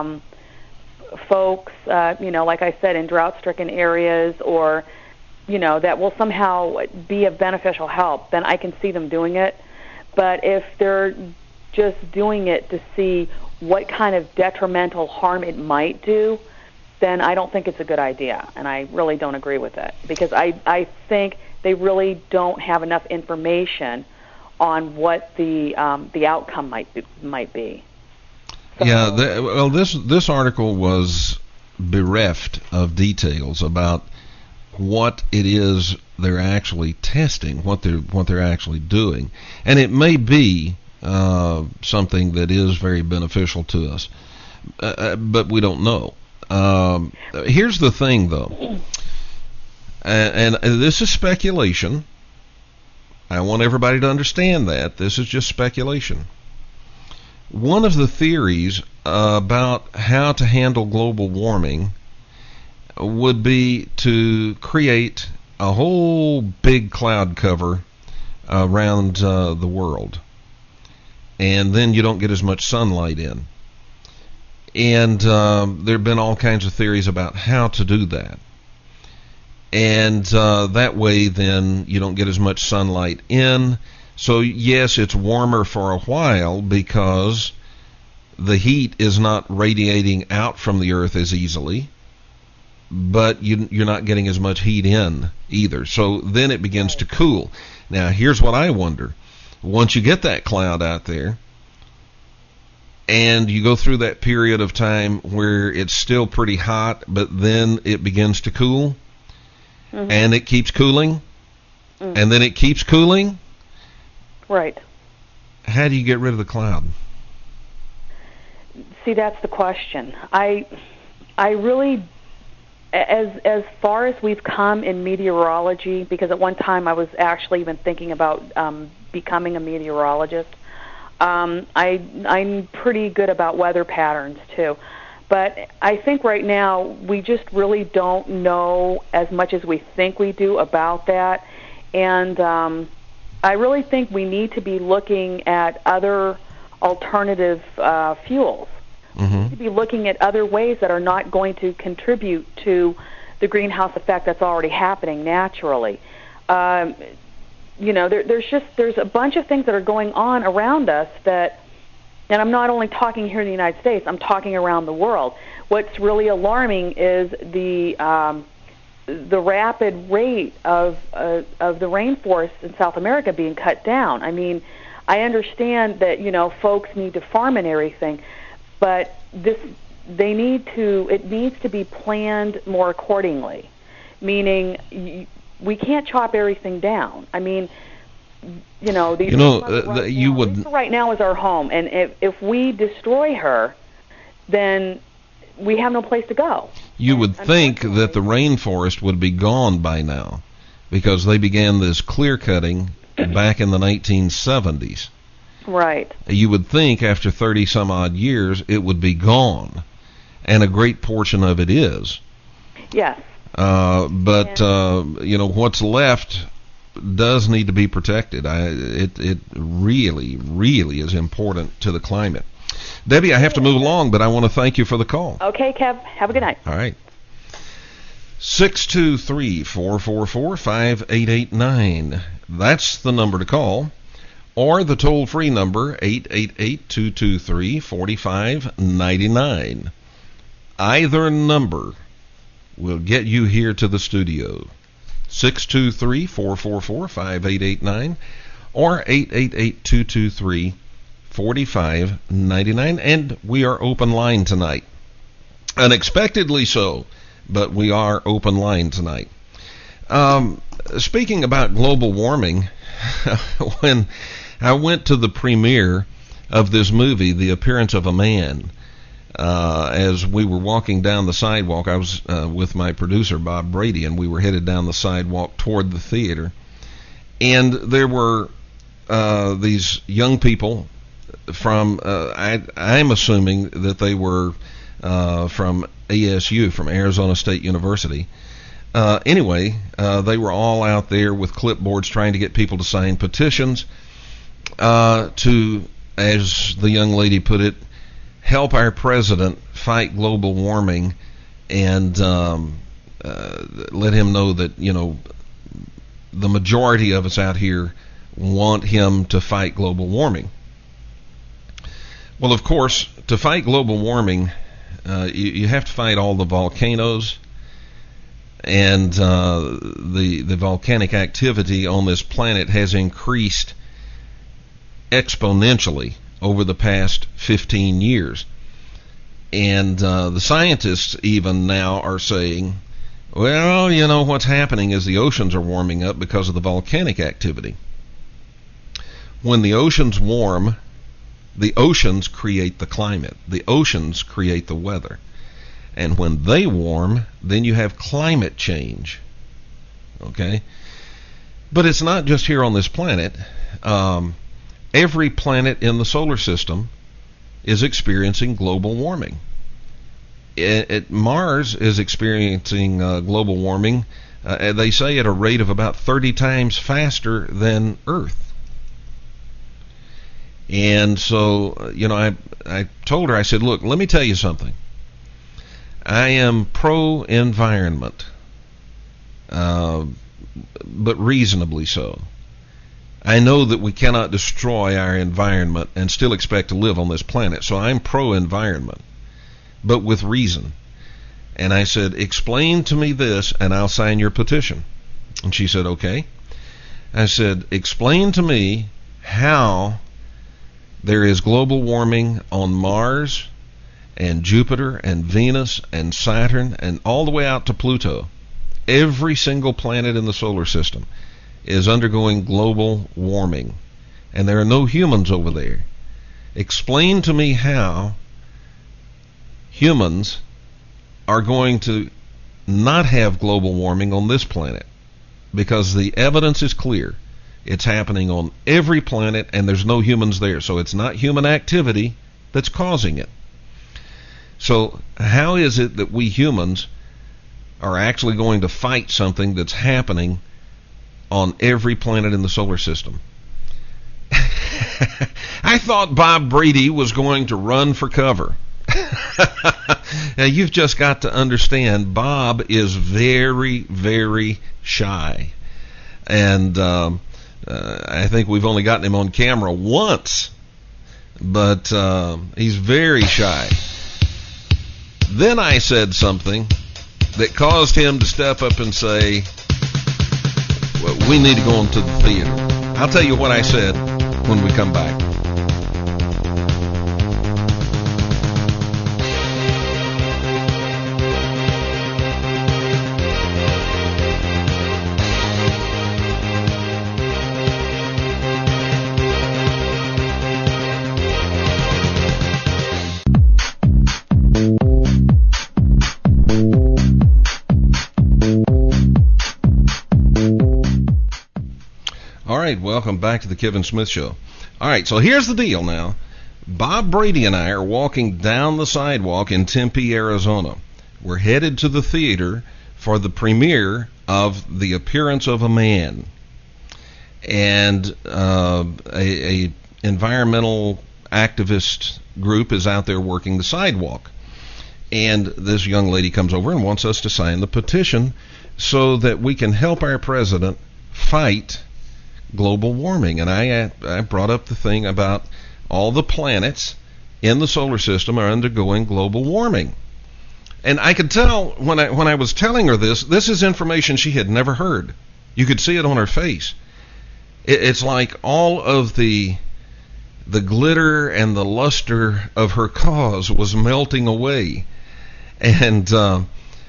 folks, like I said, in drought-stricken areas, or that will somehow be of beneficial help, then I can see them doing it. But if they're just doing it to see what kind of detrimental harm it might do, then I don't think it's a good idea, and I really don't agree with it because I think they really don't have enough information on what the outcome might be. So, yeah, this article was bereft of details about what it is they're actually testing, what they're actually doing, and it may be something that is very beneficial to us, but we don't know. Here's the thing, though, and this is speculation. I want everybody to understand that this is just speculation. One of the theories about how to handle global warming would be to create a whole big cloud cover around the world, and then you don't get as much sunlight in. And there have been all kinds of theories about how to do that. And that way, then, you don't get as much sunlight in. So, yes, it's warmer for a while because the heat is not radiating out from the Earth as easily, but you're not getting as much heat in either. So then it begins to cool. Now, here's what I wonder. Once you get that cloud out there, and you go through that period of time where it's still pretty hot, but then it begins to cool, and it keeps cooling, and then it keeps cooling. Right. How do you get rid of the cloud? See, that's the question. I really, as far as we've come in meteorology, because at one time I was actually even thinking about becoming a meteorologist. I'm pretty good about weather patterns too, but I think right now we just really don't know as much as we think we do about that, and I really think we need to be looking at other alternative fuels. We need to be looking at other ways that are not going to contribute to the greenhouse effect that's already happening naturally. There's a bunch of things that are going on around us that, and I'm not only talking here in the United States, I'm talking around the world. What's really alarming is the rapid rate of the rainforest in South America being cut down. I mean, I understand that, folks need to farm and everything, but it needs to be planned more accordingly, meaning we can't chop everything down. I mean, right now is our home, and if we destroy her, then we have no place to go. You would think that the rainforest would be gone by now, because they began this clear cutting back in the 1970s. Right. You would think after 30 some odd years it would be gone, and a great portion of it is. Yes. But what's left does need to be protected. It really, really is important to the climate. Debbie, I have to move along, but I want to thank you for the call. Okay, Kev. Have a good night. All right. 623-444-5889. That's the number to call. Or the toll-free number, 888-223-4599. Either number will get you here to the studio. 623-444-5889 or 888-223-4599. And we are open line tonight. Unexpectedly so, but we are open line tonight. Speaking about global warming, when I went to the premiere of this movie, The Appearance of a Man, as we were walking down the sidewalk, I was with my producer, Bob Brady, and we were headed down the sidewalk toward the theater. And there were these young people from, I'm assuming that they were from ASU, from Arizona State University. Anyway, they were all out there with clipboards trying to get people to sign petitions to, as the young lady put it, help our president fight global warming and let him know that, you know, the majority of us out here want him to fight global warming. Well, of course, to fight global warming, you have to fight all the volcanoes, and the volcanic activity on this planet has increased exponentially over the past 15 years. And the scientists even now are saying, well, you know, what's happening is the oceans are warming up because of the volcanic activity. When the oceans warm, the oceans create the climate. The oceans create the weather. And when they warm, then you have climate change. Okay? But it's not just here on this planet. Every planet in the solar system is experiencing global warming. Mars is experiencing global warming, they say, at a rate of about 30 times faster than Earth. And so, you know, I told her, I said, look, let me tell you something. I am pro-environment, but reasonably so. I know that we cannot destroy our environment and still expect to live on this planet, so I'm pro-environment, but with reason. And I said, explain to me this, and I'll sign your petition. And she said, okay. I said, explain to me how there is global warming on Mars and Jupiter and Venus and Saturn and all the way out to Pluto. Every single planet in the solar system is undergoing global warming, and there are no humans over there. Explain to me how humans are going to not have global warming on this planet, because the evidence is clear. It's happening on every planet, and there's no humans there, so it's not human activity that's causing it. So how is it that we humans are actually going to fight something that's happening on every planet in the solar system? I thought Bob Brady was going to run for cover. Now, you've just got to understand, Bob is very, very shy. And I think we've only gotten him on camera once, but he's very shy. Then I said something that caused him to step up and say, well, we need to go into the theater. I'll tell you what I said when we come back. All right, welcome back to the Kevin Smith Show. All right, so here's the deal now. Bob Brady and I are walking down the sidewalk in Tempe, Arizona. We're headed to the theater for the premiere of The Appearance of a Man. And a environmental activist group is out there working the sidewalk. And this young lady comes over and wants us to sign the petition so that we can help our president fight global warming. And I brought up the thing about all the planets in the solar system are undergoing global warming. And I could tell when I was telling her this is information she had never heard. You could see it on her face. It's like all of the glitter and the luster of her cause was melting away. And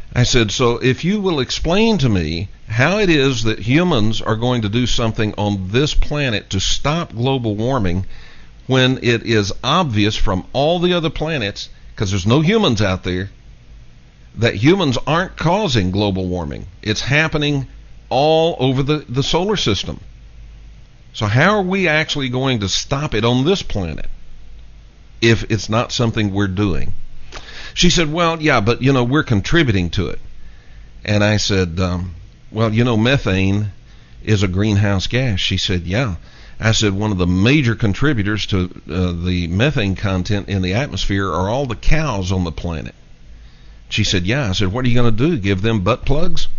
I said, so if you will explain to me how it is that humans are going to do something on this planet to stop global warming when it is obvious from all the other planets, because there's no humans out there, that humans aren't causing global warming. It's happening all over the solar system. So how are we actually going to stop it on this planet if it's not something we're doing? She said, well, yeah, but, we're contributing to it. And I said, well, methane is a greenhouse gas. She said, yeah. I said, one of the major contributors to the methane content in the atmosphere are all the cows on the planet. She said, yeah. I said, what are you going to do, give them butt plugs?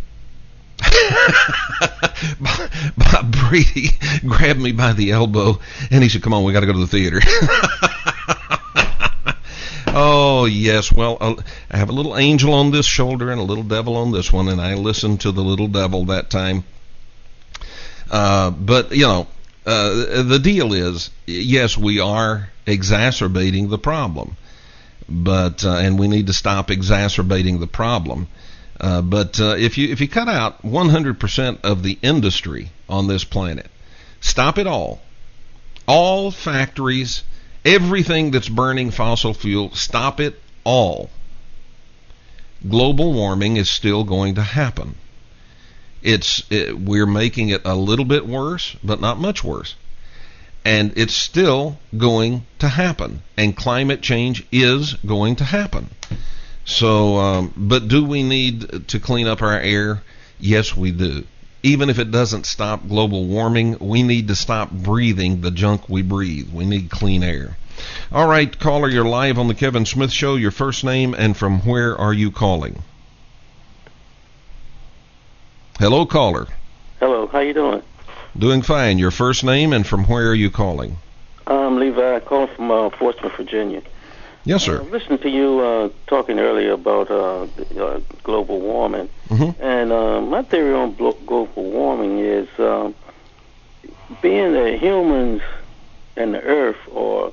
Bob Brady grabbed me by the elbow, and he said, come on, we got to go to the theater. Oh, yes. Well, I have a little angel on this shoulder and a little devil on this one, and I listened to the little devil that time. But the deal is, yes, we are exacerbating the problem, but and we need to stop exacerbating the problem. But if you cut out 100% of the industry on this planet, stop it all factories, everything that's burning fossil fuel, stop it all. Global warming is still going to happen. We're making it a little bit worse, but not much worse. And it's still going to happen. And climate change is going to happen. So, but do we need to clean up our air? Yes, we do. Even if it doesn't stop global warming, we need to stop breathing the junk we breathe. We need clean air. All right, caller, you're live on the Kevin Smith Show. Your first name and from where are you calling? Hello, caller. Hello, how you doing? Doing fine. Your first name and from where are you calling? I'm Levi, calling from Portsmouth, Virginia. Yes, sir. Listening to you talking earlier about global warming, and my theory on global warming is being that humans and the Earth are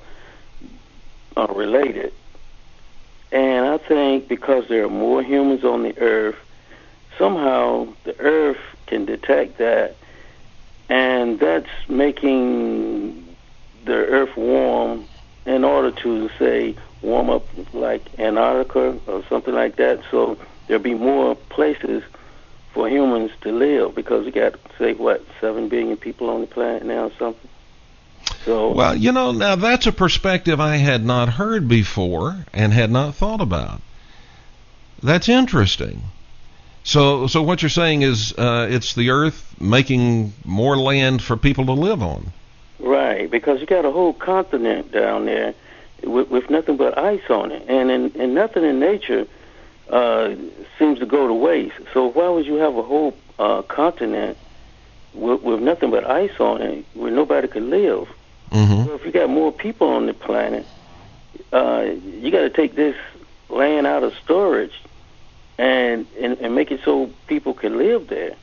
related, and I think because there are more humans on the Earth, somehow the Earth can detect that, and that's making the Earth warm in order to, say, warm up like Antarctica or something like that, so there'll be more places for humans to live, because we got, say, 7 billion people on the planet now or something. So, well, now that's a perspective I had not heard before and had not thought about. That's interesting. So what you're saying is it's the Earth making more land for people to live on. Right, because you got a whole continent down there with nothing but ice on it, and nothing in nature seems to go to waste. So why would you have a whole continent with nothing but ice on it where nobody could live? Mm-hmm. So if you got more people on the planet, you got to take this land out of storage and make it so people can live there.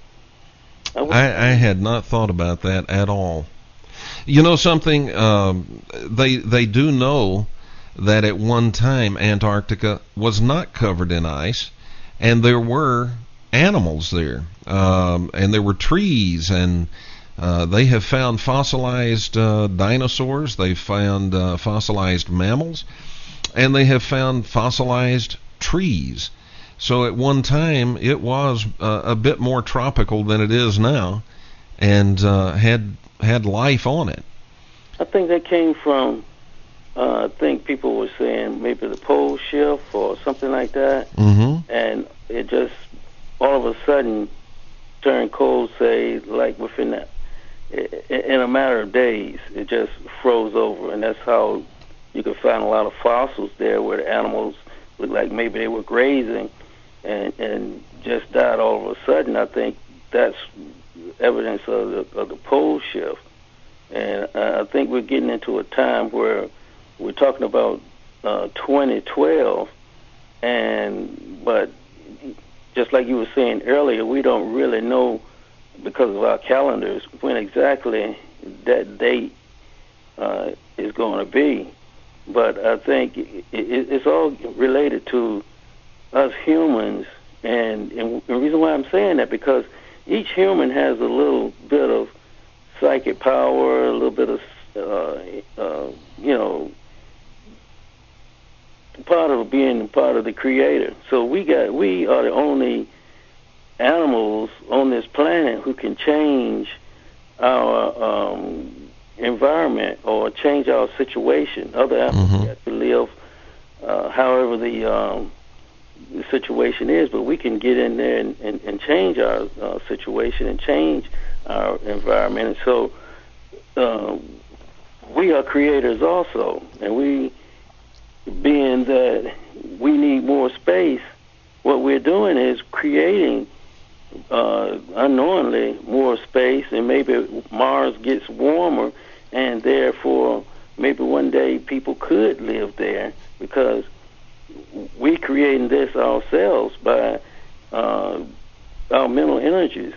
I had not thought about that at all. Something, they do know that at one time Antarctica was not covered in ice, and there were animals there, and there were trees, and they have found fossilized dinosaurs, they've found fossilized mammals, and they have found fossilized trees. So at one time it was a bit more tropical than it is now, and had life on it. I think that came from, I think people were saying maybe the pole shift or something like that, and it just all of a sudden turned cold, say, like within that, in a matter of days, it just froze over, and that's how you could find a lot of fossils there where the animals looked like maybe they were grazing and just died all of a sudden. I think that's evidence of the pole shift. And I think we're getting into a time where we're talking about 2012, but just like you were saying earlier, we don't really know, because of our calendars, when exactly that date is going to be. But I think it's all related to us humans And the reason why I'm saying that, because each human has a little bit of psychic power, a little bit of, part of being part of the Creator. So we are the only animals on this planet who can change our environment or change our situation. Other animals have to live however the situation is, but we can get in there and change our situation and change our environment. And so we are creators also, and we, being that we need more space, what we're doing is creating unknowingly more space, and maybe Mars gets warmer, and therefore maybe one day people could live there, because we creating this ourselves by our mental energies.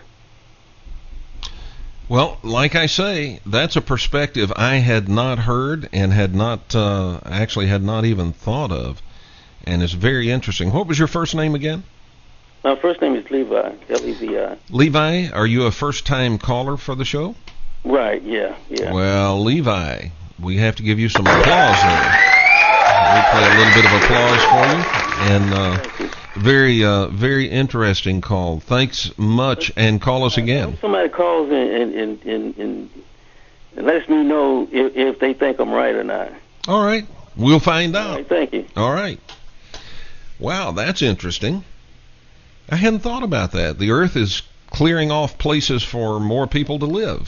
Well, like I say, that's a perspective I had not heard and had not even thought of, and it's very interesting. What was your first name again? My first name is Levi, Levi. Levi, are you a first-time caller for the show? Right, yeah. Well, Levi, we have to give you some applause there. We'll play a little bit of applause for you, and very, very interesting call. Thanks much, and call us again. If somebody calls and lets me know if they think I'm right or not. All right, we'll find out. All right, thank you. All right. Wow, that's interesting. I hadn't thought about that. The Earth is clearing off places for more people to live.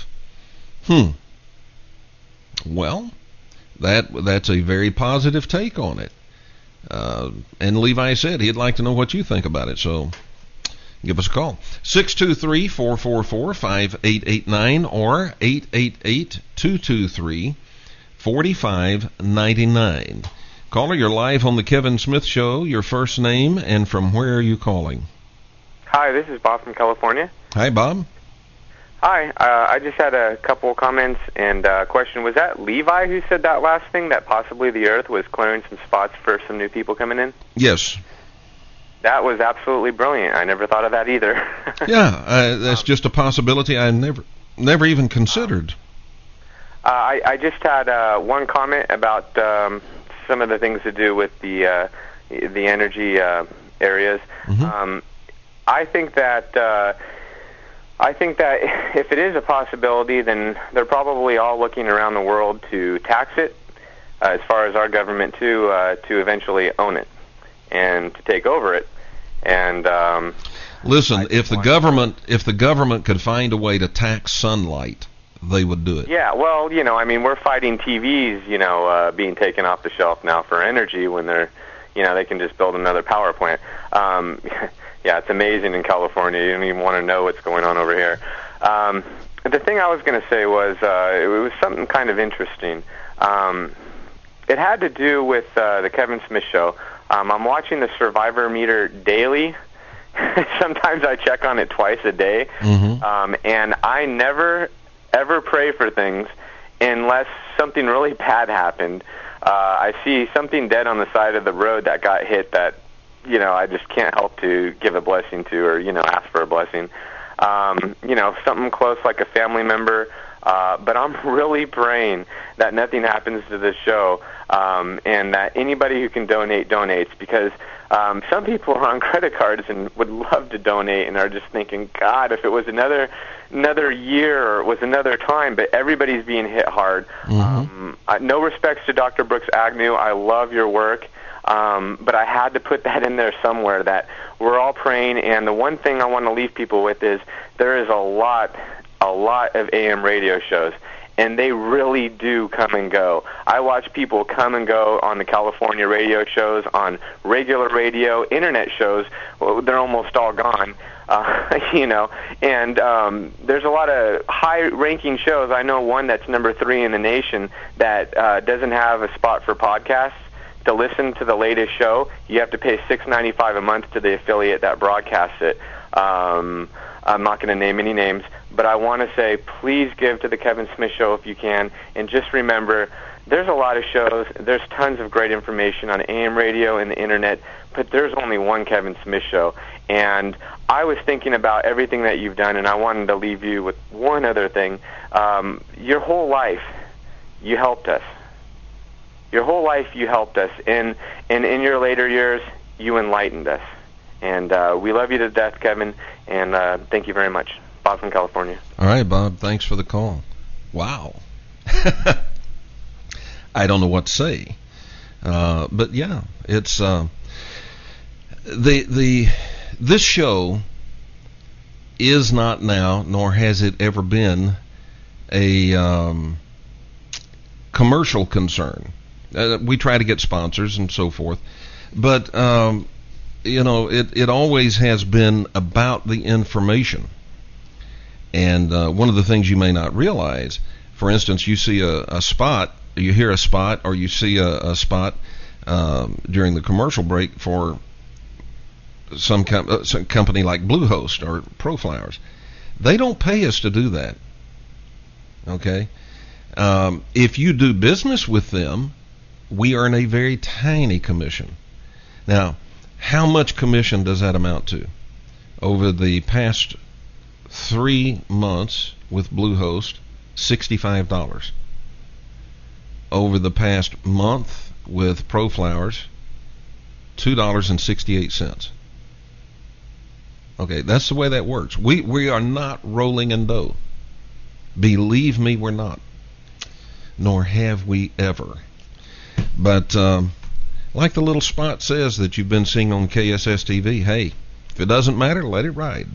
Well, that's a very positive take on it. And Levi said he'd like to know what you think about it, so give us a call. 623-444-5889 or 888-223-4599. Caller, you're live on the Kevin Smith Show. Your first name and from where are you calling? Hi, this is Bob from California. Hi, Bob. Hi, I just had a couple comments and a question. Was that Levi who said that last thing, that possibly the Earth was clearing some spots for some new people coming in? Yes. That was absolutely brilliant. I never thought of that either. Yeah, that's just a possibility I never even considered. I just had one comment about some of the things to do with the energy areas. Mm-hmm. I think that if it is a possibility, then they're probably all looking around the world to tax it, as far as our government to eventually own it and to take over it. And listen, if the government could find a way to tax sunlight, they would do it. Yeah, well, we're fighting TVs, being taken off the shelf now for energy when they're, they can just build another power plant. Yeah, it's amazing in California. You don't even want to know what's going on over here. The thing I was going to say was it was something kind of interesting. It had to do with the Kevin Smith Show. I'm watching the Survivor meter daily. Sometimes I check on it twice a day. Mm-hmm. And I never, ever pray for things unless something really bad happened. I see something dead on the side of the road that got hit that, I just can't help to give a blessing to or, ask for a blessing. Something close like a family member. But I'm really praying that nothing happens to this show, and that anybody who can donate donates, because some people are on credit cards and would love to donate and are just thinking, God, if it was another year or it was another time, but everybody's being hit hard. Mm-hmm. No respects to Dr. Brooks Agnew. I love your work. But I had to put that in there somewhere, that we're all praying. And the one thing I want to leave people with is there is a lot of AM radio shows, and they really do come and go. I watch people come and go on the California radio shows, on regular radio, internet shows. Well, they're almost all gone, and there's a lot of high-ranking shows. I know one that's number 3 in the nation that doesn't have a spot for podcasts. To listen to the latest show, you have to pay $6.95 a month to the affiliate that broadcasts it. I'm not going to name any names, but I want to say please give to the Kevin Smith Show if you can, and just remember there's a lot of shows. There's tons of great information on AM radio and the internet, but there's only one Kevin Smith Show. And I was thinking about everything that you've done, and I wanted to leave you with one other thing. Your whole life, you helped us. Your whole life, you helped us. And in your later years, you enlightened us. And we love you to death, Kevin, and thank you very much. Bob from California. All right, Bob, thanks for the call. Wow. I don't know what to say. But yeah, it's this show is not now, nor has it ever been, a commercial concern. We try to get sponsors and so forth, but it always has been about the information. And one of the things you may not realize, for instance, you see a spot, you hear a spot, or you see a spot during the commercial break for some company like Bluehost or ProFlowers. They don't pay us to do that. Okay? If you do business with them, we earn a very tiny commission. Now, how much commission does that amount to? Over the past 3 months with Bluehost, $65. Over the past month with ProFlowers, $2.68. Okay, that's the way that works. We are not rolling in dough. Believe me, we're not. Nor have we ever. But like the little spot says that you've been seeing on KSS TV, hey, if it doesn't matter, let it ride.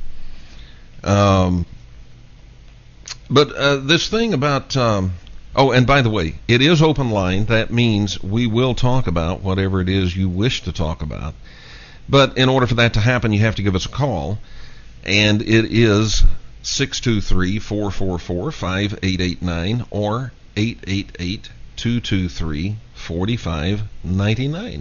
But this thing about oh, and by the way, it is open line. That means we will talk about whatever it is you wish to talk about. But in order for that to happen, you have to give us a call, and it is 623-444-5889 or 888-223-4599.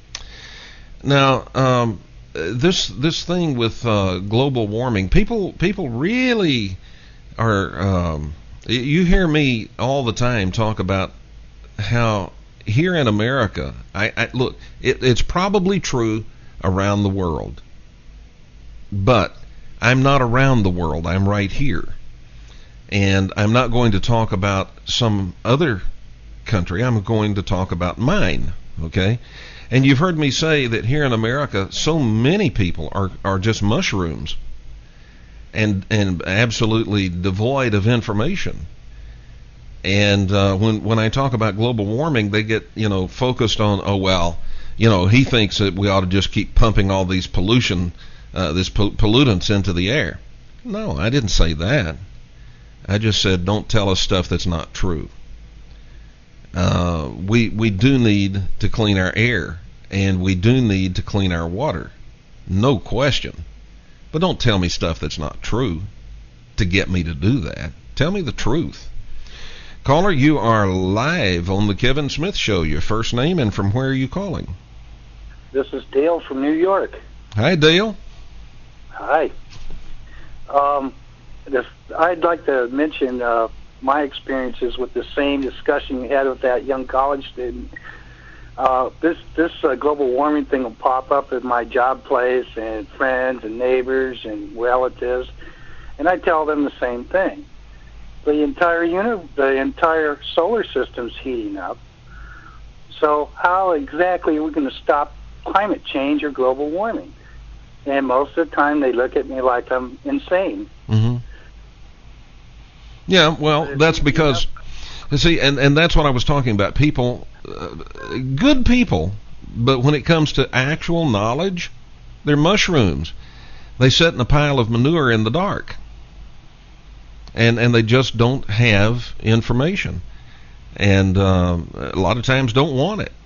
Now, this thing with global warming, people really are. You hear me all the time talk about how here in America, I look, it's probably true around the world, but I'm not around the world. I'm right here, and I'm not going to talk about some other country. I'm going to talk about mine. Okay. And you've heard me say that here in America, so many people are just mushrooms and absolutely devoid of information. And when I talk about global warming, they get focused on, oh well, he thinks that we ought to just keep pumping all these pollutants into the air. No, I didn't say that. I just said don't tell us stuff that's not true. We do need to clean our air, and we do need to clean our water, no question. But don't tell me stuff that's not true to get me to do that. Tell me the truth. Caller, you are live on the Kevin Smith Show. Your first name and from where are you calling? This is Dale from New York. Hi, Dale. Hi. I'd like to mention my experiences with the same discussion you had with that young college student. This global warming thing will pop up at my job place and friends and neighbors and relatives, and I tell them the same thing. The entire solar system's heating up. So how exactly are we going to stop climate change or global warming? And most of the time they look at me like I'm insane. Mm-hmm. Yeah, well, that's because, see, and that's what I was talking about. People, good people, but when it comes to actual knowledge, they're mushrooms. They sit in a pile of manure in the dark. And they just don't have information. And a lot of times don't want it.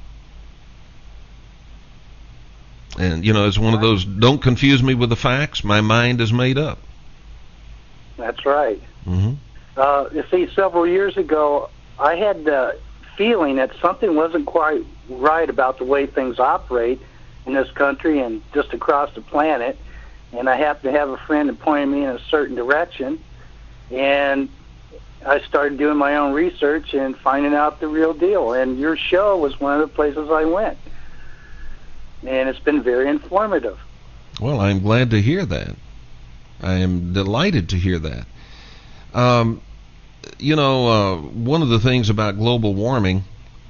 And, it's one of those, don't confuse me with the facts. My mind is made up. That's right. Mm-hmm. You see, several years ago, I had the feeling that something wasn't quite right about the way things operate in this country and just across the planet. And I happened to have a friend that pointed me in a certain direction. And I started doing my own research and finding out the real deal. And your show was one of the places I went. And it's been very informative. Well, I'm glad to hear that. I am delighted to hear that. One of the things about global warming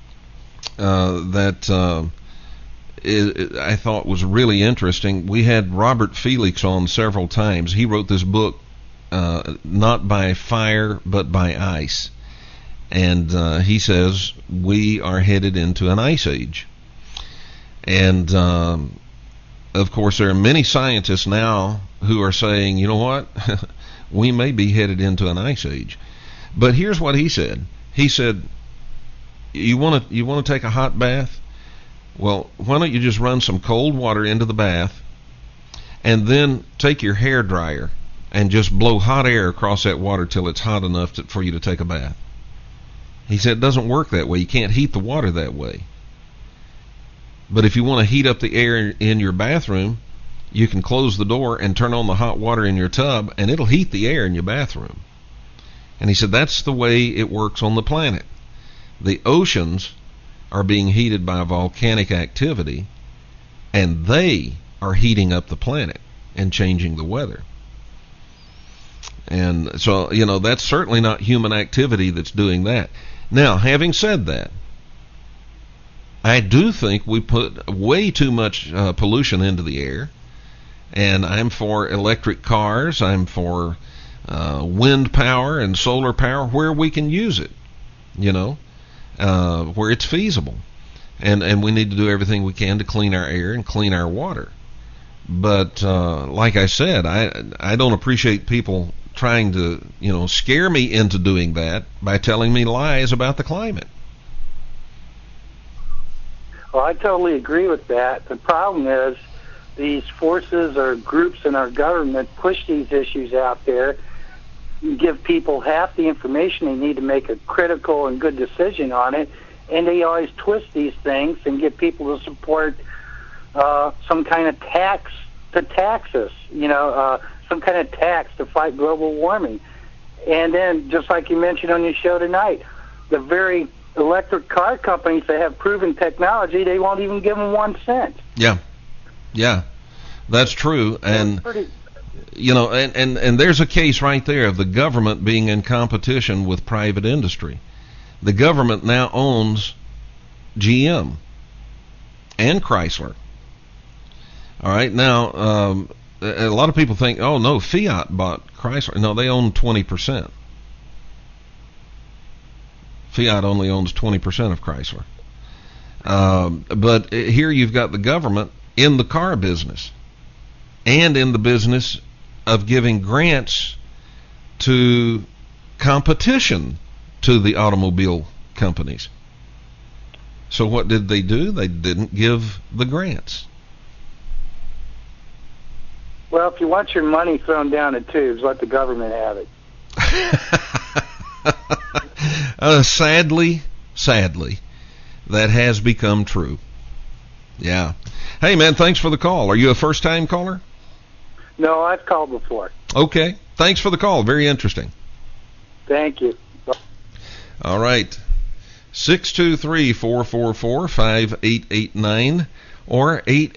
that I thought was really interesting, we had Robert Felix on several times. He wrote this book, Not by Fire, but by Ice. And he says we are headed into an ice age. And, of course, there are many scientists now who are saying, you know what, we may be headed into an ice age. But here's what he said. He said, you want to take a hot bath? Well, why don't you just run some cold water into the bath and then take your hair dryer and just blow hot air across that water till it's hot enough for you to take a bath. He said it doesn't work that way. You can't heat the water that way. But if you want to heat up the air in your bathroom, you can close the door and turn on the hot water in your tub, and it'll heat the air in your bathroom. And he said that's the way it works on the planet. The oceans are being heated by volcanic activity, and they are heating up the planet and changing the weather. And so, that's certainly not human activity that's doing that. Now, having said that, I do think we put way too much pollution into the air, and I'm for electric cars. I'm for wind power and solar power where we can use it, where it's feasible. And we need to do everything we can to clean our air and clean our water. But like I said, I don't appreciate people trying to, scare me into doing that by telling me lies about the climate. Well, I totally agree with that. The problem is these forces or groups in our government push these issues out there, give people half the information they need to make a critical and good decision on it, and they always twist these things and get people to support some kind of tax to tax us, some kind of tax to fight global warming. And then, just like you mentioned on your show tonight, the very electric car companies that have proven technology, they won't even give them 1 cent. Yeah, that's true. And and there's a case right there of the government being in competition with private industry. The government now owns GM and Chrysler. All right, now a lot of people think, oh no, Fiat bought Chrysler. No, they own 20%. Fiat only owns 20% of Chrysler. But here you've got the government in the car business and in the business of giving grants to competition to the automobile companies. So what did they do? They didn't give the grants. Well, if you want your money thrown down the tubes, let the government have it. Sadly, that has become true. Yeah. Hey, man, thanks for the call. Are you a first-time caller? No, I've called before. Okay. Thanks for the call. Very interesting. Thank you. All right. 623-444-5889 or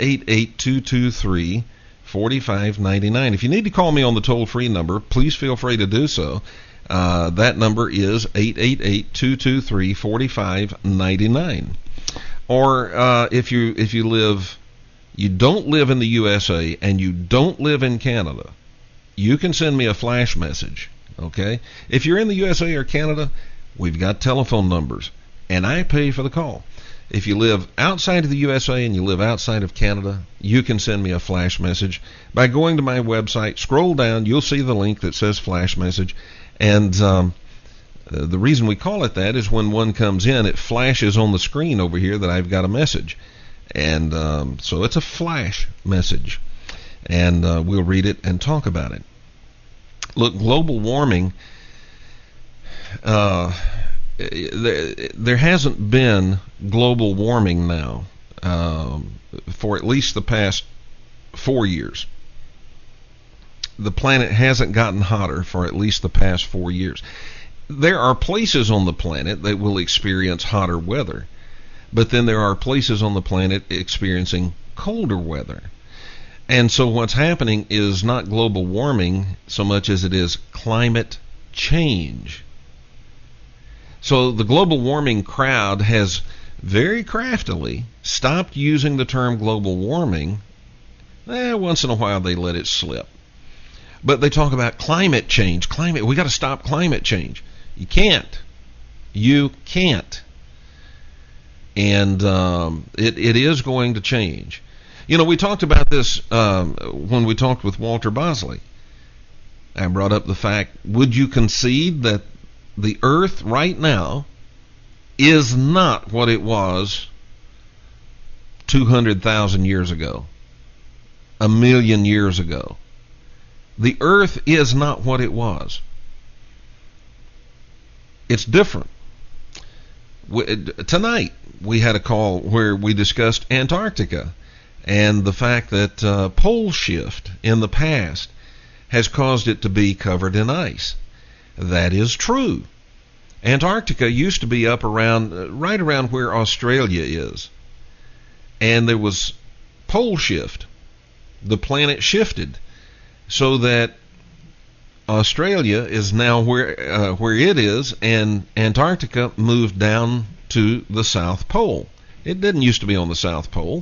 888-223-4599. If you need to call me on the toll-free number, please feel free to do so. That number is 888-223-4599. Or if you don't live in the USA and you don't live in Canada, you can send me a flash message. Okay? If you're in the USA or Canada, we've got telephone numbers, and I pay for the call. If you live outside of the USA and you live outside of Canada, you can send me a flash message by going to my website. Scroll down, you'll see the link that says flash message. And the reason we call it that is when one comes in, it flashes on the screen over here that I've got a message. And so it's a flash message. And we'll read it and talk about it. Look, global warming, there hasn't been global warming now for at least the past 4 years. The planet hasn't gotten hotter for at least the past 4 years. there are places on the planet that will experience hotter weather, but then there are places on the planet experiencing colder weather. And so what's happening is not global warming so much as it is climate change. So the global warming crowd has very craftily stopped using the term global warming. Once in a while they let it slip. But they talk about climate change. We got to stop climate change. You can't. You can't. And it is going to change. You know, we talked about this when we talked with Walter Bosley. I brought up the fact, would you concede that the Earth right now is not what it was 200,000 years ago, 1,000,000 years ago? The Earth is not what it was. It's different. Tonight we had a call where we discussed Antarctica and the fact that pole shift in the past has caused it to be covered in ice. That is true. Antarctica used to be up around, right around where Australia is. And there was pole shift. The planet shifted so that Australia is now where it is, and Antarctica moved down to the South Pole. It didn't used to be on the South Pole.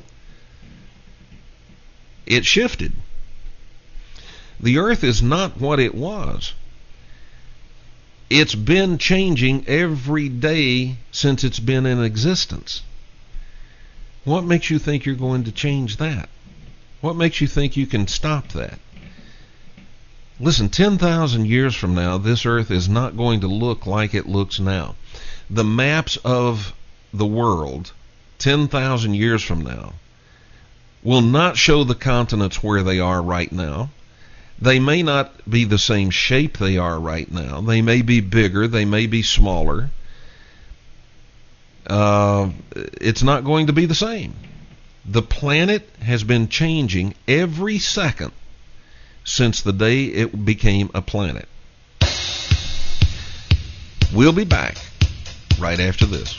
It shifted. The Earth is not what it was. It's been changing every day since it's been in existence. What makes you think you're going to change that? What makes you think you can stop that? Listen, 10,000 years from now, this Earth is not going to look like it looks now. The maps of the world, 10,000 years from now, will not show the continents where they are right now. They may not be the same shape they are right now. They may be bigger. They may be smaller. It's not going to be the same. The planet has been changing every second since the day it became a planet. We'll be back right after this.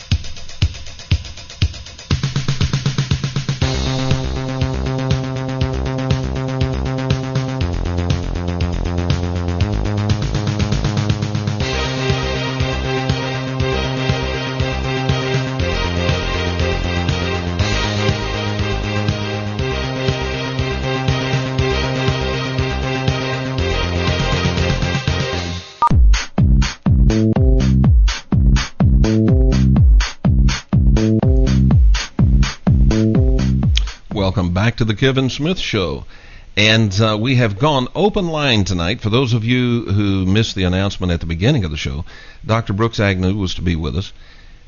Welcome back to the Kevin Smith Show. And we have gone open line tonight. For those of you who missed the announcement at the beginning of the show, Dr. Brooks Agnew was to be with us.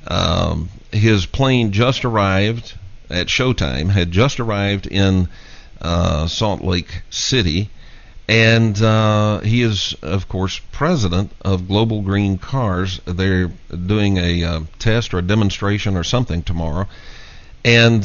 His plane just arrived at showtime, had just arrived in Salt Lake City. And he is, of course, president of Global Green Cars. They're doing a test or a demonstration or something tomorrow. And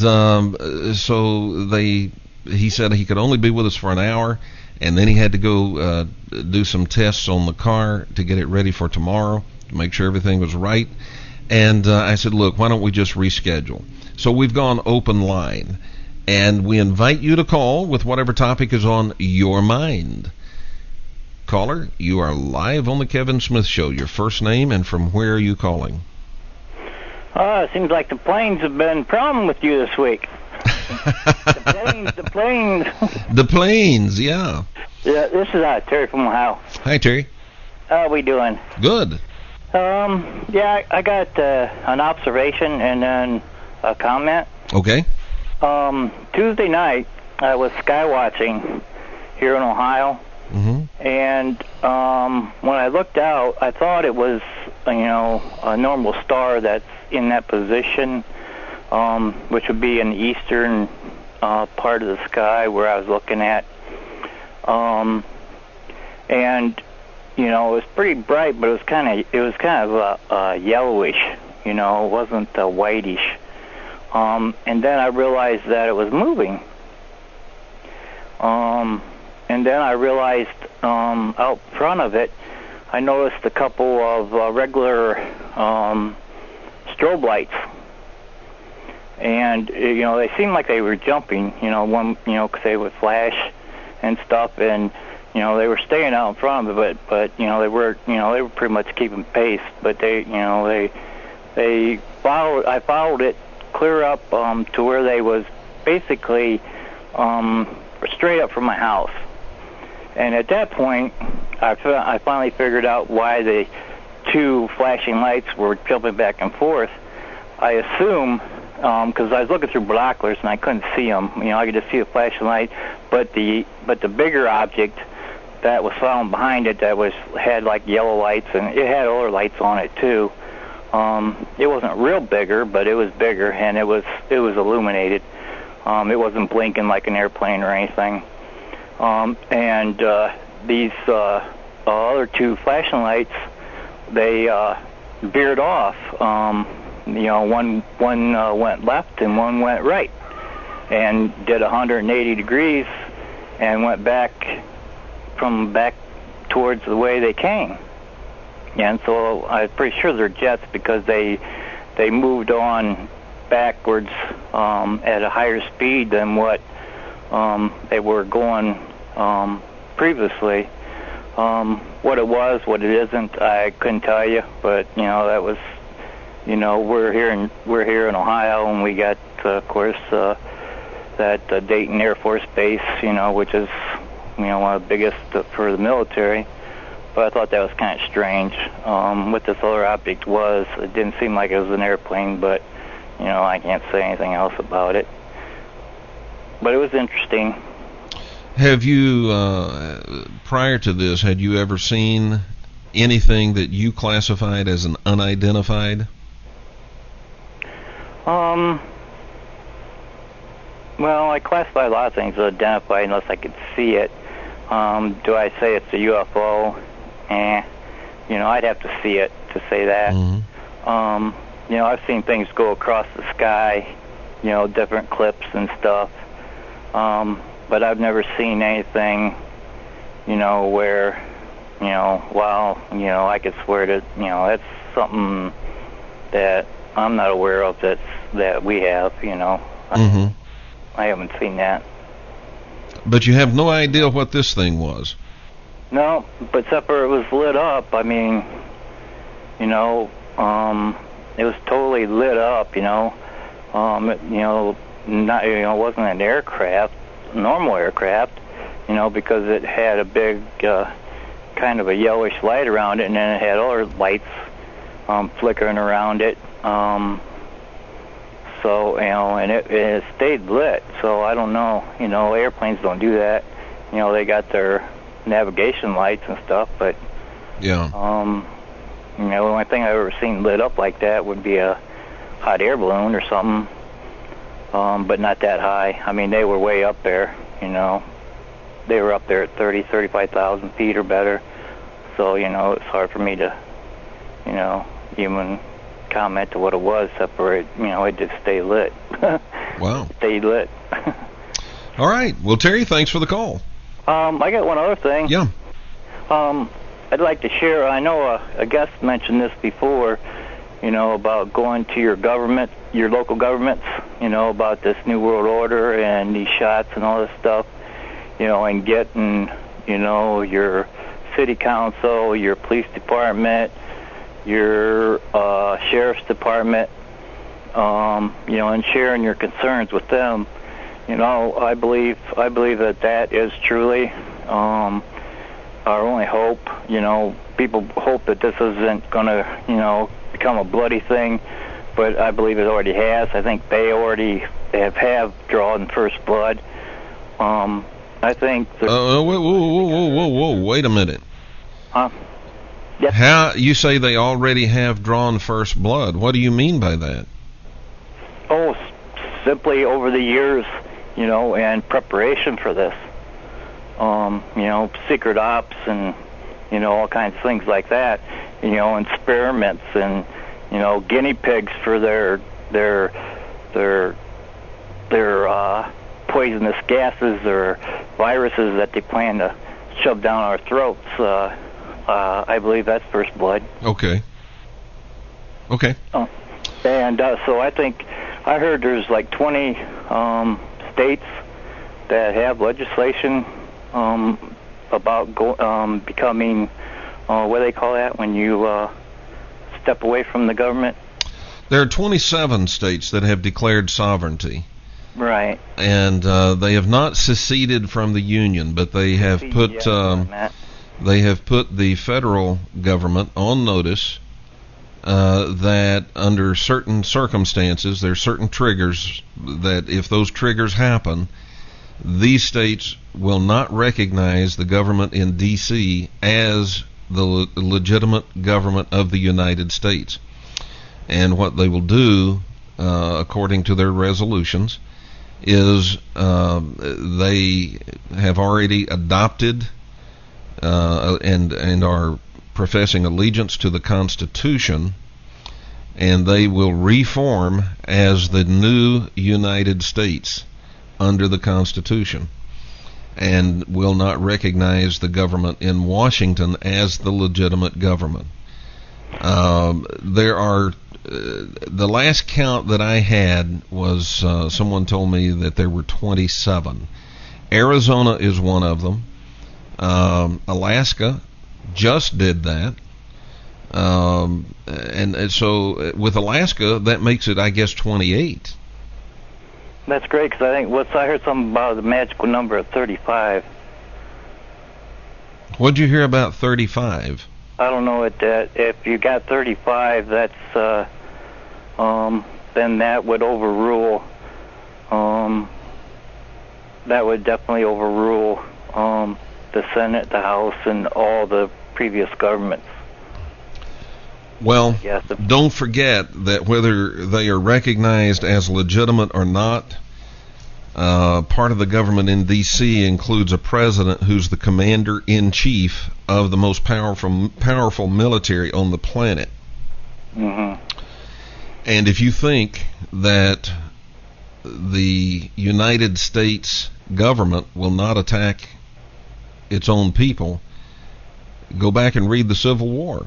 so he said he could only be with us for an hour, and then he had to go do some tests on the car to get it ready for tomorrow, to make sure everything was right. And I said, look, why don't we just reschedule? So we've gone open line, and we invite you to call with whatever topic is on your mind. Caller, you are live on the Kevin Smith Show. Your first name and from where are you calling? It seems like the planes have been a problem with you this week. The planes. The planes, yeah. Yeah, this is Terry from Ohio. Hi, Terry. How are we doing? Good. Yeah, I got an observation and then a comment. Okay. Tuesday night, I was sky watching here in Ohio. Mm-hmm. And when I looked out, I thought it was, a normal star that's in that position, which would be in the eastern part of the sky where I was looking at. And it was pretty bright, but it was kind of yellowish. It wasn't whitish. And then I realized that it was moving. And then I realized out front of it, I noticed a couple of regular strobe lights, and they seemed like they were jumping. Because they would flash and stuff, and they were staying out in front of it, but they were pretty much keeping pace. But they followed. I followed it clear up to where they was basically straight up from my house. And at that point, I finally figured out why the two flashing lights were jumping back and forth. I assume, because I was looking through binoculars and I couldn't see them. I could just see the flashing light, but the bigger object that was found behind it that had like yellow lights, and it had other lights on it too. It wasn't real bigger, but it was bigger, and it was illuminated. It wasn't blinking like an airplane or anything. And these other two flashing lights, they veered off. One went left and one went right, and did 180 degrees, and went back towards the way they came. And so I'm pretty sure they're jets, because they moved on backwards at a higher speed than what they were going previously. What it was, what it isn't, I couldn't tell you. But that was, we're here in Ohio, and we got, of course, that Dayton Air Force Base, which is one of the biggest for the military. But I thought that was kind of strange. What this other object was, it didn't seem like it was an airplane, but I can't say anything else about it. But it was interesting. Have you, prior to this, had you ever seen anything that you classified as an unidentified? Well, I classify a lot of things as identified unless I could see it. Do I say it's a UFO? I'd have to see it to say that. Mm-hmm. I've seen things go across the sky, different clips and stuff. But I've never seen anything, where, I could swear to, that's something that I'm not aware of that we have, Mm-hmm. I haven't seen that. But you have no idea what this thing was? No, but except for it was lit up. I mean, it was totally lit up, not, it wasn't an aircraft, normal aircraft, because it had a big kind of a yellowish light around it, and then it had other lights flickering around it. So, and it stayed lit. So I don't know, airplanes don't do that. They got their navigation lights and stuff, but yeah. The only thing I've ever seen lit up like that would be a hot air balloon or something. But not that high. I mean, they were way up there, They were up there at 35,000 feet or better. So, it's hard for me to, even comment to what it was, except for it, it did stay lit. Wow. Stayed lit. All right. Well, Terry, thanks for the call. I got one other thing. Yeah. I'd like to share, I know a guest mentioned this before, about going to your government, your local governments, about this New World Order and these shots and all this stuff, and getting, your city council, your police department, your sheriff's department, and sharing your concerns with them. I believe that is truly our only hope. People hope that this isn't going to, become a bloody thing, but I believe it already has. I think they already have drawn first blood. I think. Whoa! Wait a minute. Yep. How you say they already have drawn first blood? What do you mean by that? Oh, simply over the years, and preparation for this. Secret ops and, all kinds of things like that, experiments and, guinea pigs for their poisonous gases or viruses that they plan to shove down our throats. I believe that's first blood. Okay. And so I think I heard there's like 20 states that have legislation about becoming what do they call that when you step away from the government? There are 27 states that have declared sovereignty. Right. And they have not seceded from the Union, but they have put the federal government on notice that under certain circumstances, there are certain triggers that if those triggers happen, these states will not recognize the government in D.C. as the legitimate government of the United States. And what they will do, according to their resolutions, is they have already adopted and are professing allegiance to the Constitution, and they will reform as the new United States under the Constitution, and will not recognize the government in Washington as the legitimate government. There are the last count that I had was someone told me that there were 27. Arizona is one of them. Alaska just did that. And so with Alaska, that makes it, I guess, 28. That's great, because I think I heard something about the magical number of 35. What'd you hear about 35? I don't know if you got 35, that's then that would overrule. That would definitely overrule the Senate, the House, and all the previous governments. Well, don't forget that whether they are recognized as legitimate or not, part of the government in D.C. includes a president who's the commander-in-chief of the most powerful military on the planet. Mm-hmm. And if you think that the United States government will not attack its own people, go back and read the Civil War.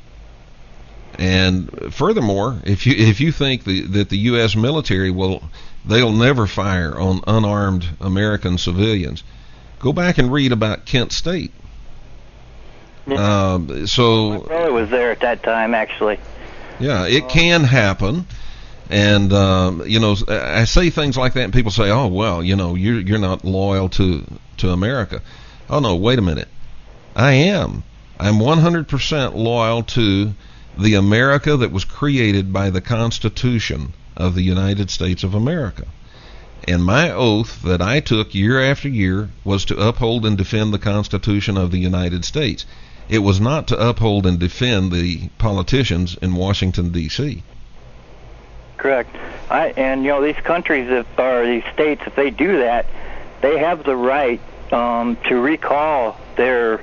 And furthermore, if you think that the U.S. military they'll never fire on unarmed American civilians, go back and read about Kent State. Yeah. My brother was there at that time, actually. Yeah, it can happen. And I say things like that, and people say, "Oh, well, you're not loyal to America." Oh no, wait a minute. I am. I'm 100% loyal to the America that was created by the Constitution of the United States of America. And my oath that I took year after year was to uphold and defend the Constitution of the United States. It was not to uphold and defend the politicians in Washington, D.C. Correct. These countries, these states, if they do that, they have the right to recall their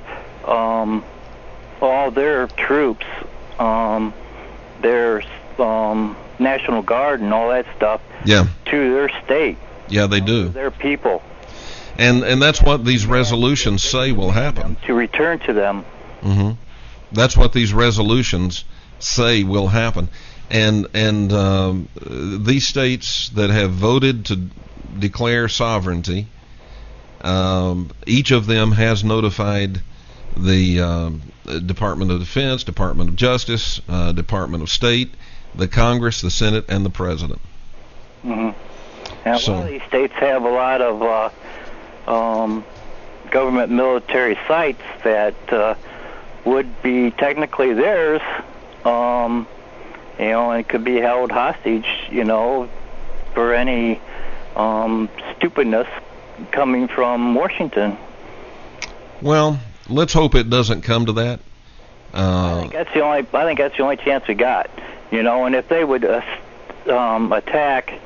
all their troops, their National Guard and all that stuff to their state. Yeah, they do. Their people. And that's what these resolutions say will happen. To return to them. Mm-hmm. That's what these resolutions say will happen. And these states that have voted to declare sovereignty, each of them has notified the Department of Defense, Department of Justice, Department of State, the Congress, the Senate, and the President. Mm-hmm. Now, a lot of these states have a lot of government military sites that would be technically theirs, and it could be held hostage, for any stupidness coming from Washington. Well, let's hope it doesn't come to that. I think that's the only chance we got, And if they would attack,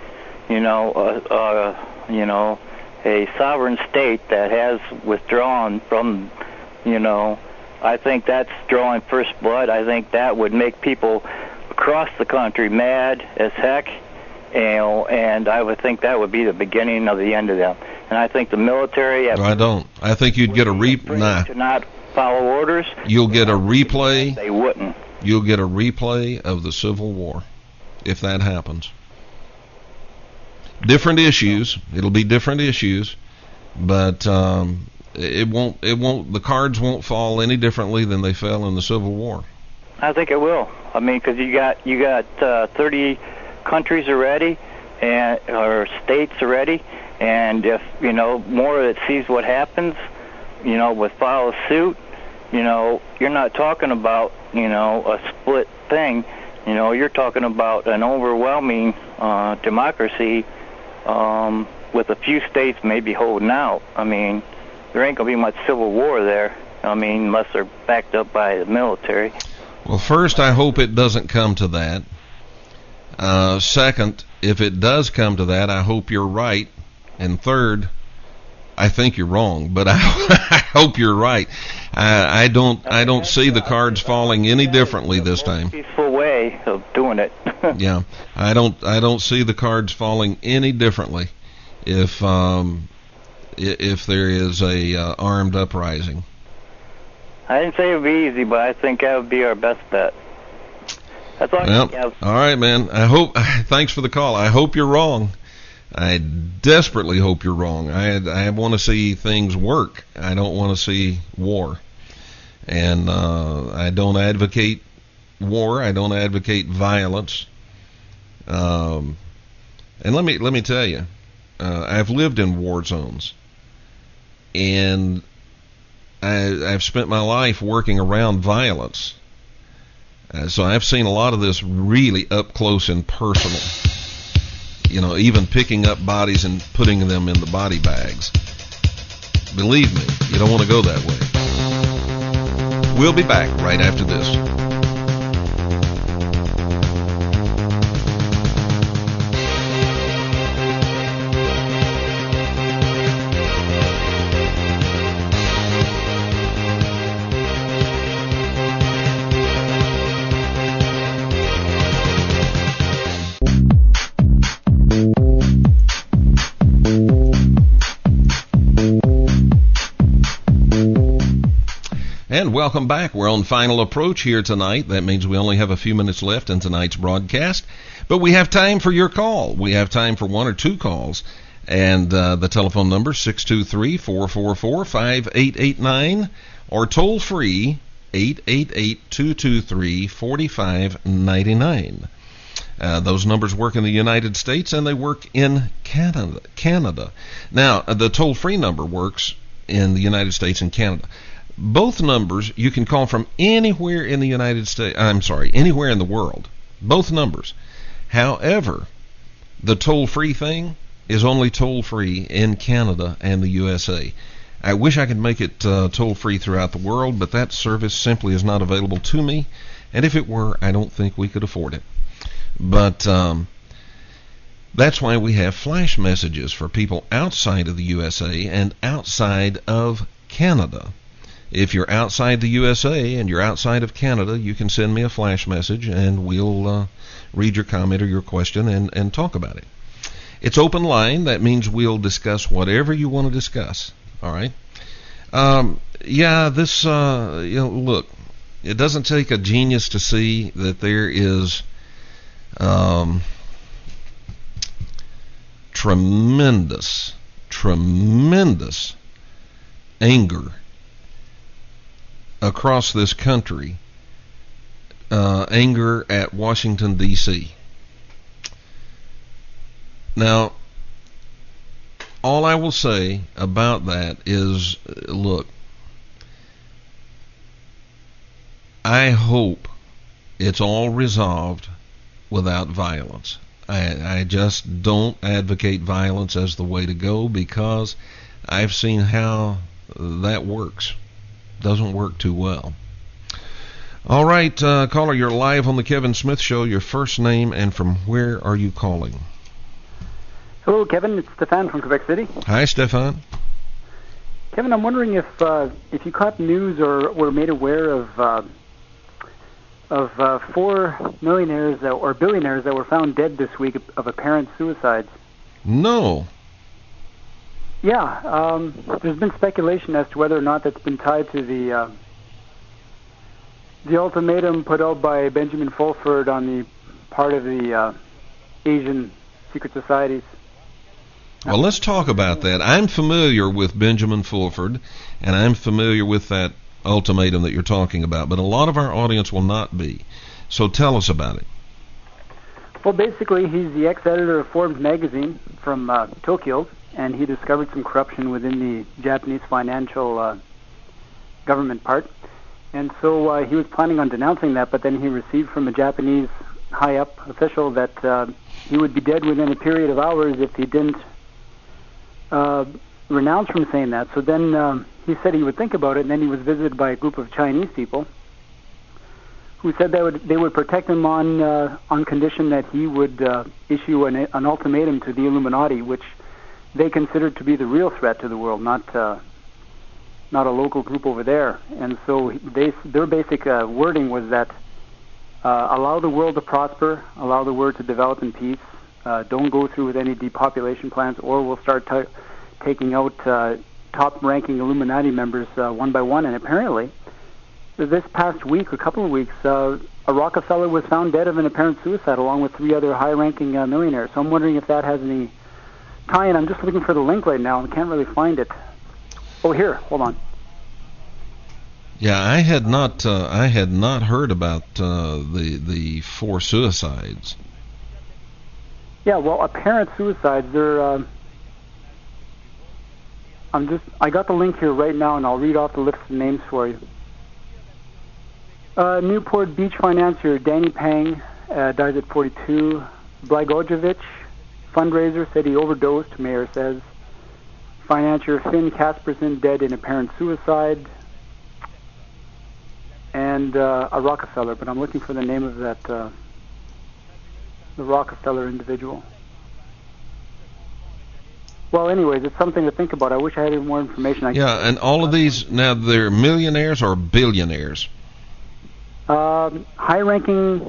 a sovereign state that has withdrawn from, I think that's drawing first blood. I think that would make people across the country mad as heck, and I would think that would be the beginning of the end of them. And I think the military... No, I don't. I think you'd get a to not follow orders. You'll get a replay. They wouldn't. You'll get a replay of the Civil War if that happens. Different issues. It'll be different issues, but it won't. The cards won't fall any differently than they fell in the Civil War. I think it will. I mean, because you got 30 countries already, or states already, and if more that sees what happens, would follow suit. You're not talking about a split thing. You're talking about an overwhelming democracy with a few states maybe holding out. I mean, there ain't gonna be much civil war there. I mean, unless they're backed up by the military. Well, first, I hope it doesn't come to that. Second, if it does come to that, I hope you're right. And third, I think you're wrong, but I hope you're right. I don't see the cards falling any differently this time. Peaceful way of doing it. Yeah, I don't see the cards falling any differently if there is a armed uprising. I didn't say it would be easy, but I think that would be our best bet. That's all I have. All right, man. Thanks for the call. I hope you're wrong. I desperately hope you're wrong. I want to see things work. I don't want to see war. And I don't advocate war. I don't advocate violence. And let me tell you, I've lived in war zones, and I've spent my life working around violence. So I've seen a lot of this really up close and personal. Even picking up bodies and putting them in the body bags. Believe me, you don't want to go that way. We'll be back right after this. And welcome back. We're on final approach here tonight. That means we only have a few minutes left in tonight's broadcast. But we have time for your call. We have time for one or two calls. And the telephone number, 623-444-5889, or toll free, 888-223-4599. Those numbers work in the United States, and they work in Canada. Now, the toll-free number works in the United States and Canada. Both numbers you can call from anywhere in the United States. Anywhere in the world. Both numbers. However, the toll-free thing is only toll-free in Canada and the USA. I wish I could make it toll-free throughout the world, but that service simply is not available to me. And if it were, I don't think we could afford it. But that's why we have flash messages for people outside of the USA and outside of Canada. If you're outside the USA and you're outside of Canada, you can send me a flash message and we'll read your comment or your question and talk about it. It's open line. That means we'll discuss whatever you want to discuss. All right? Look, it doesn't take a genius to see that there is tremendous anger across this country, anger at Washington, D.C. Now, all I will say about that is, look, I hope it's all resolved without violence. I just don't advocate violence as the way to go because I've seen how that works. Doesn't work too well. All right, caller, you're live on the Kevin Smith Show. Your first name and from where are you calling? Hello, Kevin. It's Stefan from Quebec City. Hi, Stefan. Kevin, I'm wondering if you caught news or were made aware of 4 millionaires or billionaires that were found dead this week of apparent suicides. No. Yeah, there's been speculation as to whether or not that's been tied to the The ultimatum put out by Benjamin Fulford on the part of the Asian secret societies. Well, let's talk about that. I'm familiar with Benjamin Fulford, and I'm familiar with that ultimatum that you're talking about, but a lot of our audience will not be. So tell us about it. Well, basically, he's the ex-editor of Forbes magazine from Tokyo, and he discovered some corruption within the Japanese financial government part. And so he was planning on denouncing that, but then he received from a Japanese high-up official that he would be dead within a period of hours if he didn't renounce from saying that. So then he said he would think about it, and then he was visited by a group of Chinese people who said they would protect him on condition that he would issue an ultimatum to the Illuminati, which they considered to be the real threat to the world, not a local group over there. And so their basic wording was that allow the world to prosper, allow the world to develop in peace, don't go through with any depopulation plans, or we'll start taking out top-ranking Illuminati members one by one. And apparently, this past week, a couple of weeks, a Rockefeller was found dead of an apparent suicide along with 3 other high-ranking millionaires. So I'm wondering if that has any tie-in. I'm just looking for the link right now. I can't really find it. Oh, here. Hold on. Yeah, I had not heard about the 4 suicides. Yeah, well, apparent suicides. They're. I got the link here right now, and I'll read off the list of names for you. Newport Beach financier Danny Pang dies at 42. Blagojevich, fundraiser, said he overdosed, mayor says. Financier Finn Casperson dead in apparent suicide. And a Rockefeller, but I'm looking for the name of that, the Rockefeller individual. Well, anyways, it's something to think about. I wish I had more information. And all of these, now they're millionaires or billionaires? High-ranking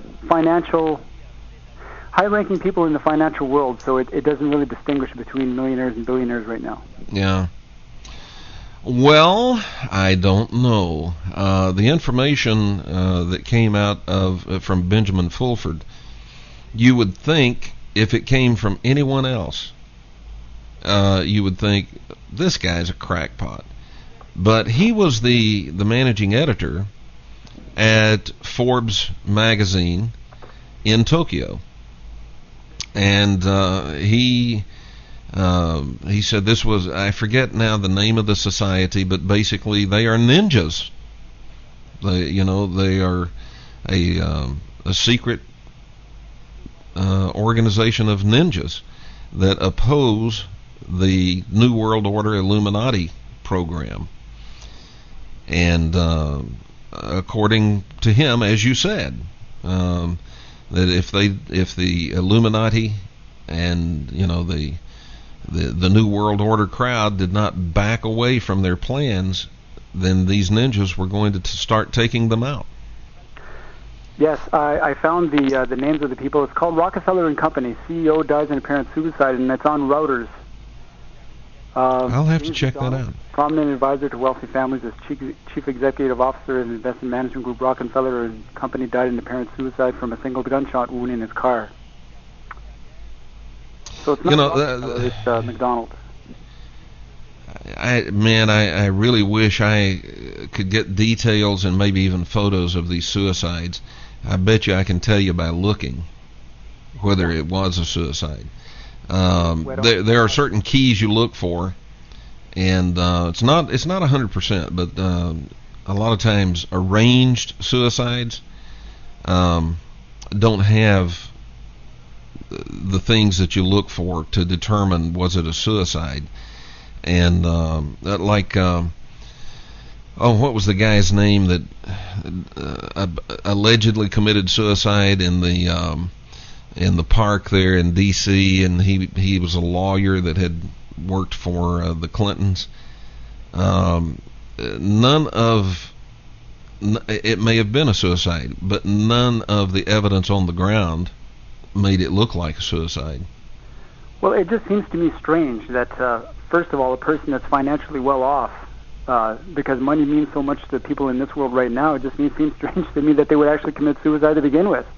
people in the financial world, so it doesn't really distinguish between millionaires and billionaires right now. Yeah. Well, I don't know. The information that came out from Benjamin Fulford, you would think if it came from anyone else, you would think this guy's a crackpot. But he was the managing editor at Forbes magazine in Tokyo, and he said this was, I forget now the name of the society, but basically they are ninjas. They are a secret organization of ninjas that oppose the New World Order Illuminati program. And according to him, as you said, that if the Illuminati and the New World Order crowd did not back away from their plans, then these ninjas were going to start taking them out. Yes, I found the names of the people. It's called Rockefeller and Company. CEO dies in apparent suicide, and it's on Reuters. I'll have to check that out. Prominent advisor to wealthy families as chief executive officer of the investment management group Rockefeller and Company died in apparent suicide from a single gunshot wound in his car. So it's not it's McDonald. I really wish I could get details and maybe even photos of these suicides. I bet you I can tell you by looking whether it was a suicide. There are certain keys you look for, and it's not 100%, but a lot of times arranged suicides don't have the things that you look for to determine was it a suicide. And what was the guy's name that allegedly committed suicide in the park there in D.C., and he was a lawyer that had worked for the Clintons. It may have been a suicide, but none of the evidence on the ground made it look like a suicide. Well, it just seems to me strange that, first of all, a person that's financially well off because money means so much to people in this world right now. It just seems strange to me that they would actually commit suicide to begin with.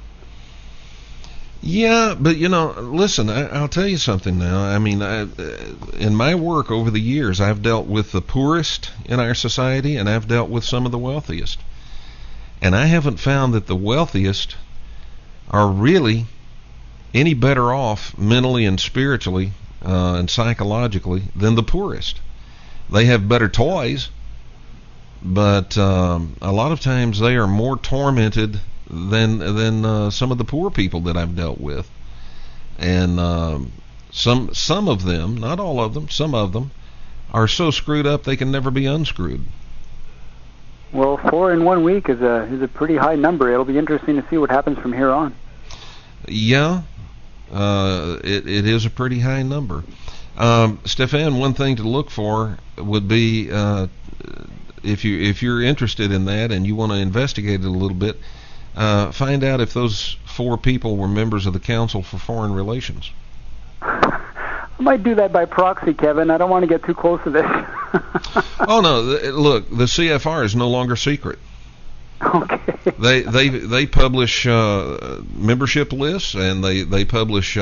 Yeah, but listen, I'll tell you something now. I mean, in my work over the years, I've dealt with the poorest in our society, and I've dealt with some of the wealthiest. And I haven't found that the wealthiest are really any better off mentally and spiritually and psychologically than the poorest. They have better toys, but a lot of times they are more tormented than some of the poor people that I've dealt with. And some of them, not all of them, some of them are so screwed up they can never be unscrewed. Well, 4 in 1 week is a pretty high number. It'll be interesting to see what happens from here on. Yeah, it is a pretty high number. Stefan, one thing to look for would be if you're interested in that and you want to investigate it a little bit, find out if those 4 people were members of the Council for Foreign Relations. I might do that by proxy, Kevin. I don't want to get too close to this. Oh no! Look, the CFR is no longer secret. Okay. They publish membership lists, and they publish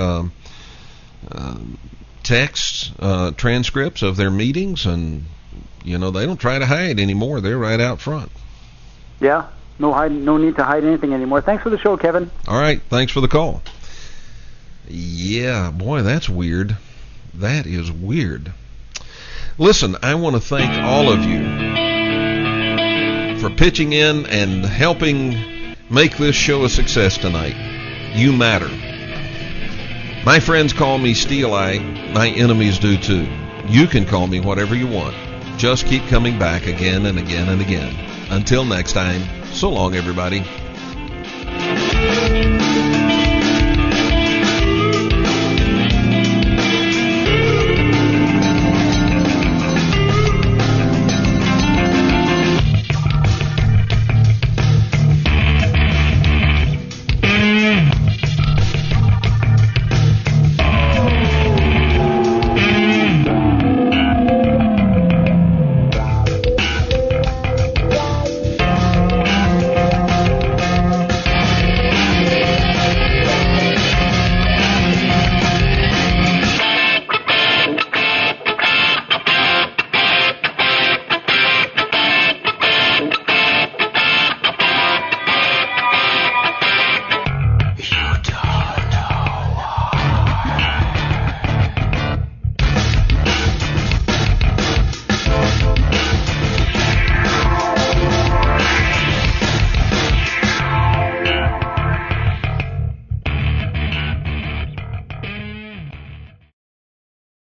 texts, transcripts of their meetings, and they don't try to hide anymore. They're right out front. Yeah. No need to hide anything anymore. Thanks for the show, Kevin. All right. Thanks for the call. Yeah, boy, that's weird. That is weird. Listen, I want to thank all of you for pitching in and helping make this show a success tonight. You matter. My friends call me Steel Eye. My enemies do too. You can call me whatever you want. Just keep coming back again and again and again. Until next time, so long, everybody.